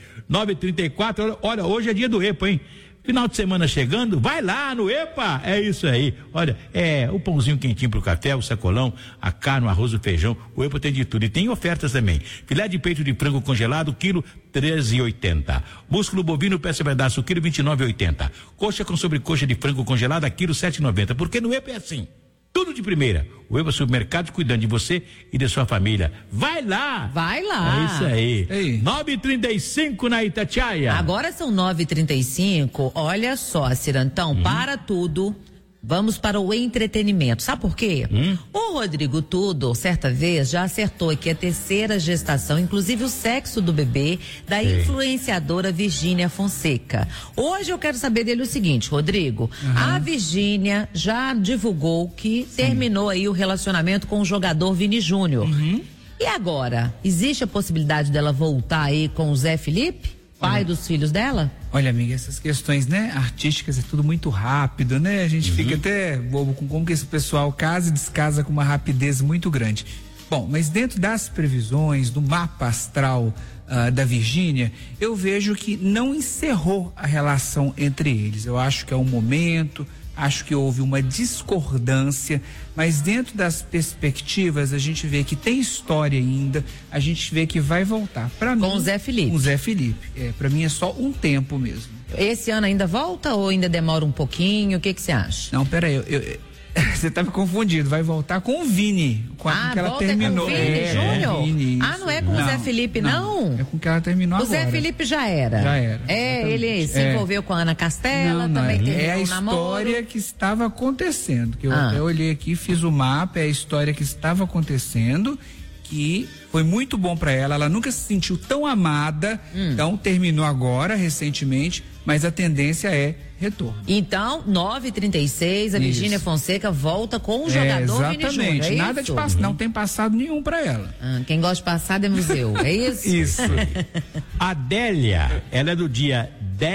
9h34, olha, hoje é dia do EPA, hein? Final de semana chegando, vai lá no EPA, é isso aí. Olha, o pãozinho quentinho pro café, o sacolão, a carne, o arroz, o feijão, o EPA tem de tudo e tem ofertas também. Filé de peito de frango congelado, quilo 13,80. Músculo bovino, peça pedaço, quilo 29,80. Coxa com sobrecoxa de frango congelada, quilo 7,90. Porque no EPA é assim. Tudo de primeira. O EPA Supermercado cuidando de você e de sua família. Vai lá! Vai lá! É isso aí. 9h35 na Itatiaia. Agora são 9h35. Olha só, Cirantão, para tudo. Vamos para o entretenimento. Sabe por quê? O Rodrigo Tudor, certa vez, já acertou que a terceira gestação, inclusive o sexo do bebê, da influenciadora Virgínia Fonseca. Hoje eu quero saber dele o seguinte, Rodrigo. A Virgínia já divulgou que terminou aí o relacionamento com o jogador Vini Júnior. E agora? Existe a possibilidade dela voltar aí com o Zé Felipe? Pai dos filhos dela? Olha, amiga, essas questões, né, artísticas é tudo muito rápido, né? A gente fica até bobo com como que esse pessoal casa e descasa com uma rapidez muito grande. Bom, mas dentro das previsões, do mapa astral da Virgínia, eu vejo que não encerrou a relação entre eles. Eu acho que é um momento, acho que houve uma discordância, mas dentro das perspectivas a gente vê que tem história ainda, a gente vê que vai voltar. Pra mim, com o Zé Felipe. Com o Zé Felipe. Pra mim é só um tempo mesmo. Esse ano ainda volta ou ainda demora um pouquinho? O que você acha? Não, peraí, você tá me confundindo, vai voltar com o Vini, com que ela terminou. Com o Vini Júnior? Vini, não é com o Zé Felipe, não? É com que ela terminou agora. O Zé Felipe já era. Ele se envolveu com a Ana Castela, também terminou é a história que estava acontecendo, que eu até olhei aqui, fiz o mapa, é a história que estava acontecendo, que foi muito bom para ela, ela nunca se sentiu tão amada, então terminou agora, recentemente, mas a tendência é retorno. Então, 9h36, a Virgínia Fonseca volta com o jogador Vini Júnior. Exatamente, nada de passado, não tem passado nenhum para ela. Quem gosta de passado é museu, é isso? Isso. Adélia, ela é do dia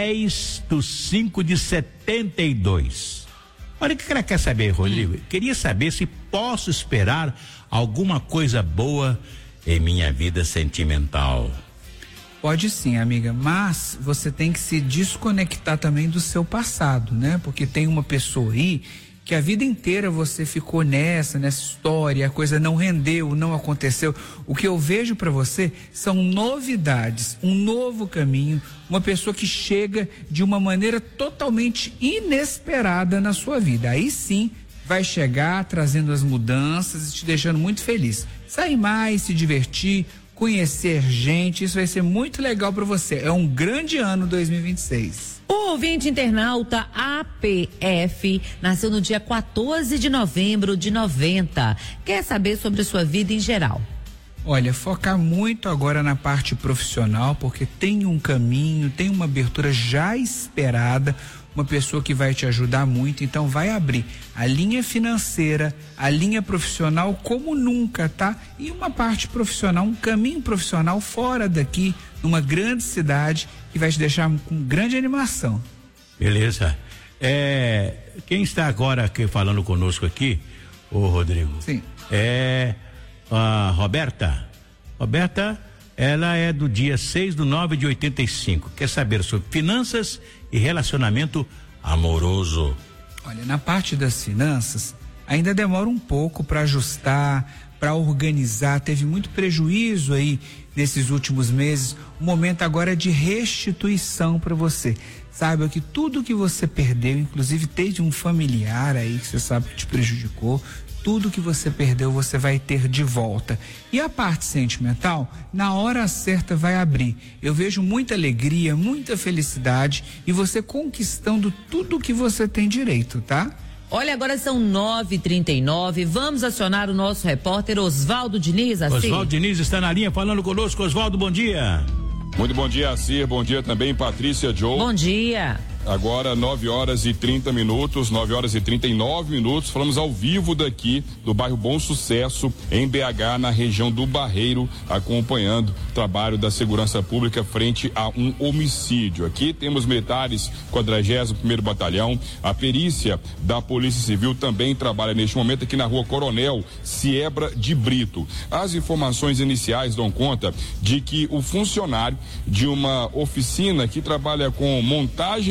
10/5/72. Olha o que ela quer saber, Rodrigo. Queria saber se posso esperar alguma coisa boa em minha vida sentimental. Pode sim, amiga, mas você tem que se desconectar também do seu passado, né? Porque tem uma pessoa aí que a vida inteira você ficou nessa história, a coisa não rendeu, não aconteceu. O que eu vejo para você são novidades, um novo caminho, uma pessoa que chega de uma maneira totalmente inesperada na sua vida. Aí sim vai chegar trazendo as mudanças e te deixando muito feliz. Sair mais, se divertir, conhecer gente, isso vai ser muito legal para você. É um grande ano 2026. O ouvinte internauta APF nasceu no dia 14 de novembro de 90. Quer saber sobre a sua vida em geral? Olha, focar muito agora na parte profissional, porque tem um caminho, tem uma abertura já esperada, uma pessoa que vai te ajudar muito, então vai abrir a linha financeira, a linha profissional como nunca, tá? E uma parte profissional, um caminho profissional fora daqui, numa grande cidade, que vai te deixar com grande animação. Beleza. Quem está agora aqui falando conosco aqui, ô Rodrigo? Sim. É a Roberta. Roberta, ela é do dia 6/9/85. Quer saber sobre finanças e relacionamento amoroso. Olha, na parte das finanças, ainda demora um pouco para ajustar, para organizar. Teve muito prejuízo aí nesses últimos meses. O momento agora é de restituição para você. Saiba que tudo que você perdeu, inclusive teve um familiar aí que você sabe que te prejudicou, tudo que você perdeu você vai ter de volta. E a parte sentimental, na hora certa vai abrir. Eu vejo muita alegria, muita felicidade e você conquistando tudo que você tem direito, tá? Olha, agora são 9h39, vamos acionar o nosso repórter Oswaldo Diniz. Oswaldo Diniz está na linha falando conosco. Oswaldo, bom dia. Muito bom dia, Cir, bom dia também, Patrícia, Joe. Bom dia. Agora 9 horas e 30 minutos, 9 horas e 39 minutos. Falamos ao vivo daqui do bairro Bom Sucesso, em BH, na região do Barreiro, acompanhando o trabalho da segurança pública frente a um homicídio. Aqui temos militares, 41º Batalhão, a perícia da Polícia Civil também trabalha neste momento aqui na rua Coronel Siebra de Brito. As informações iniciais dão conta de que o funcionário de uma oficina que trabalha com montagem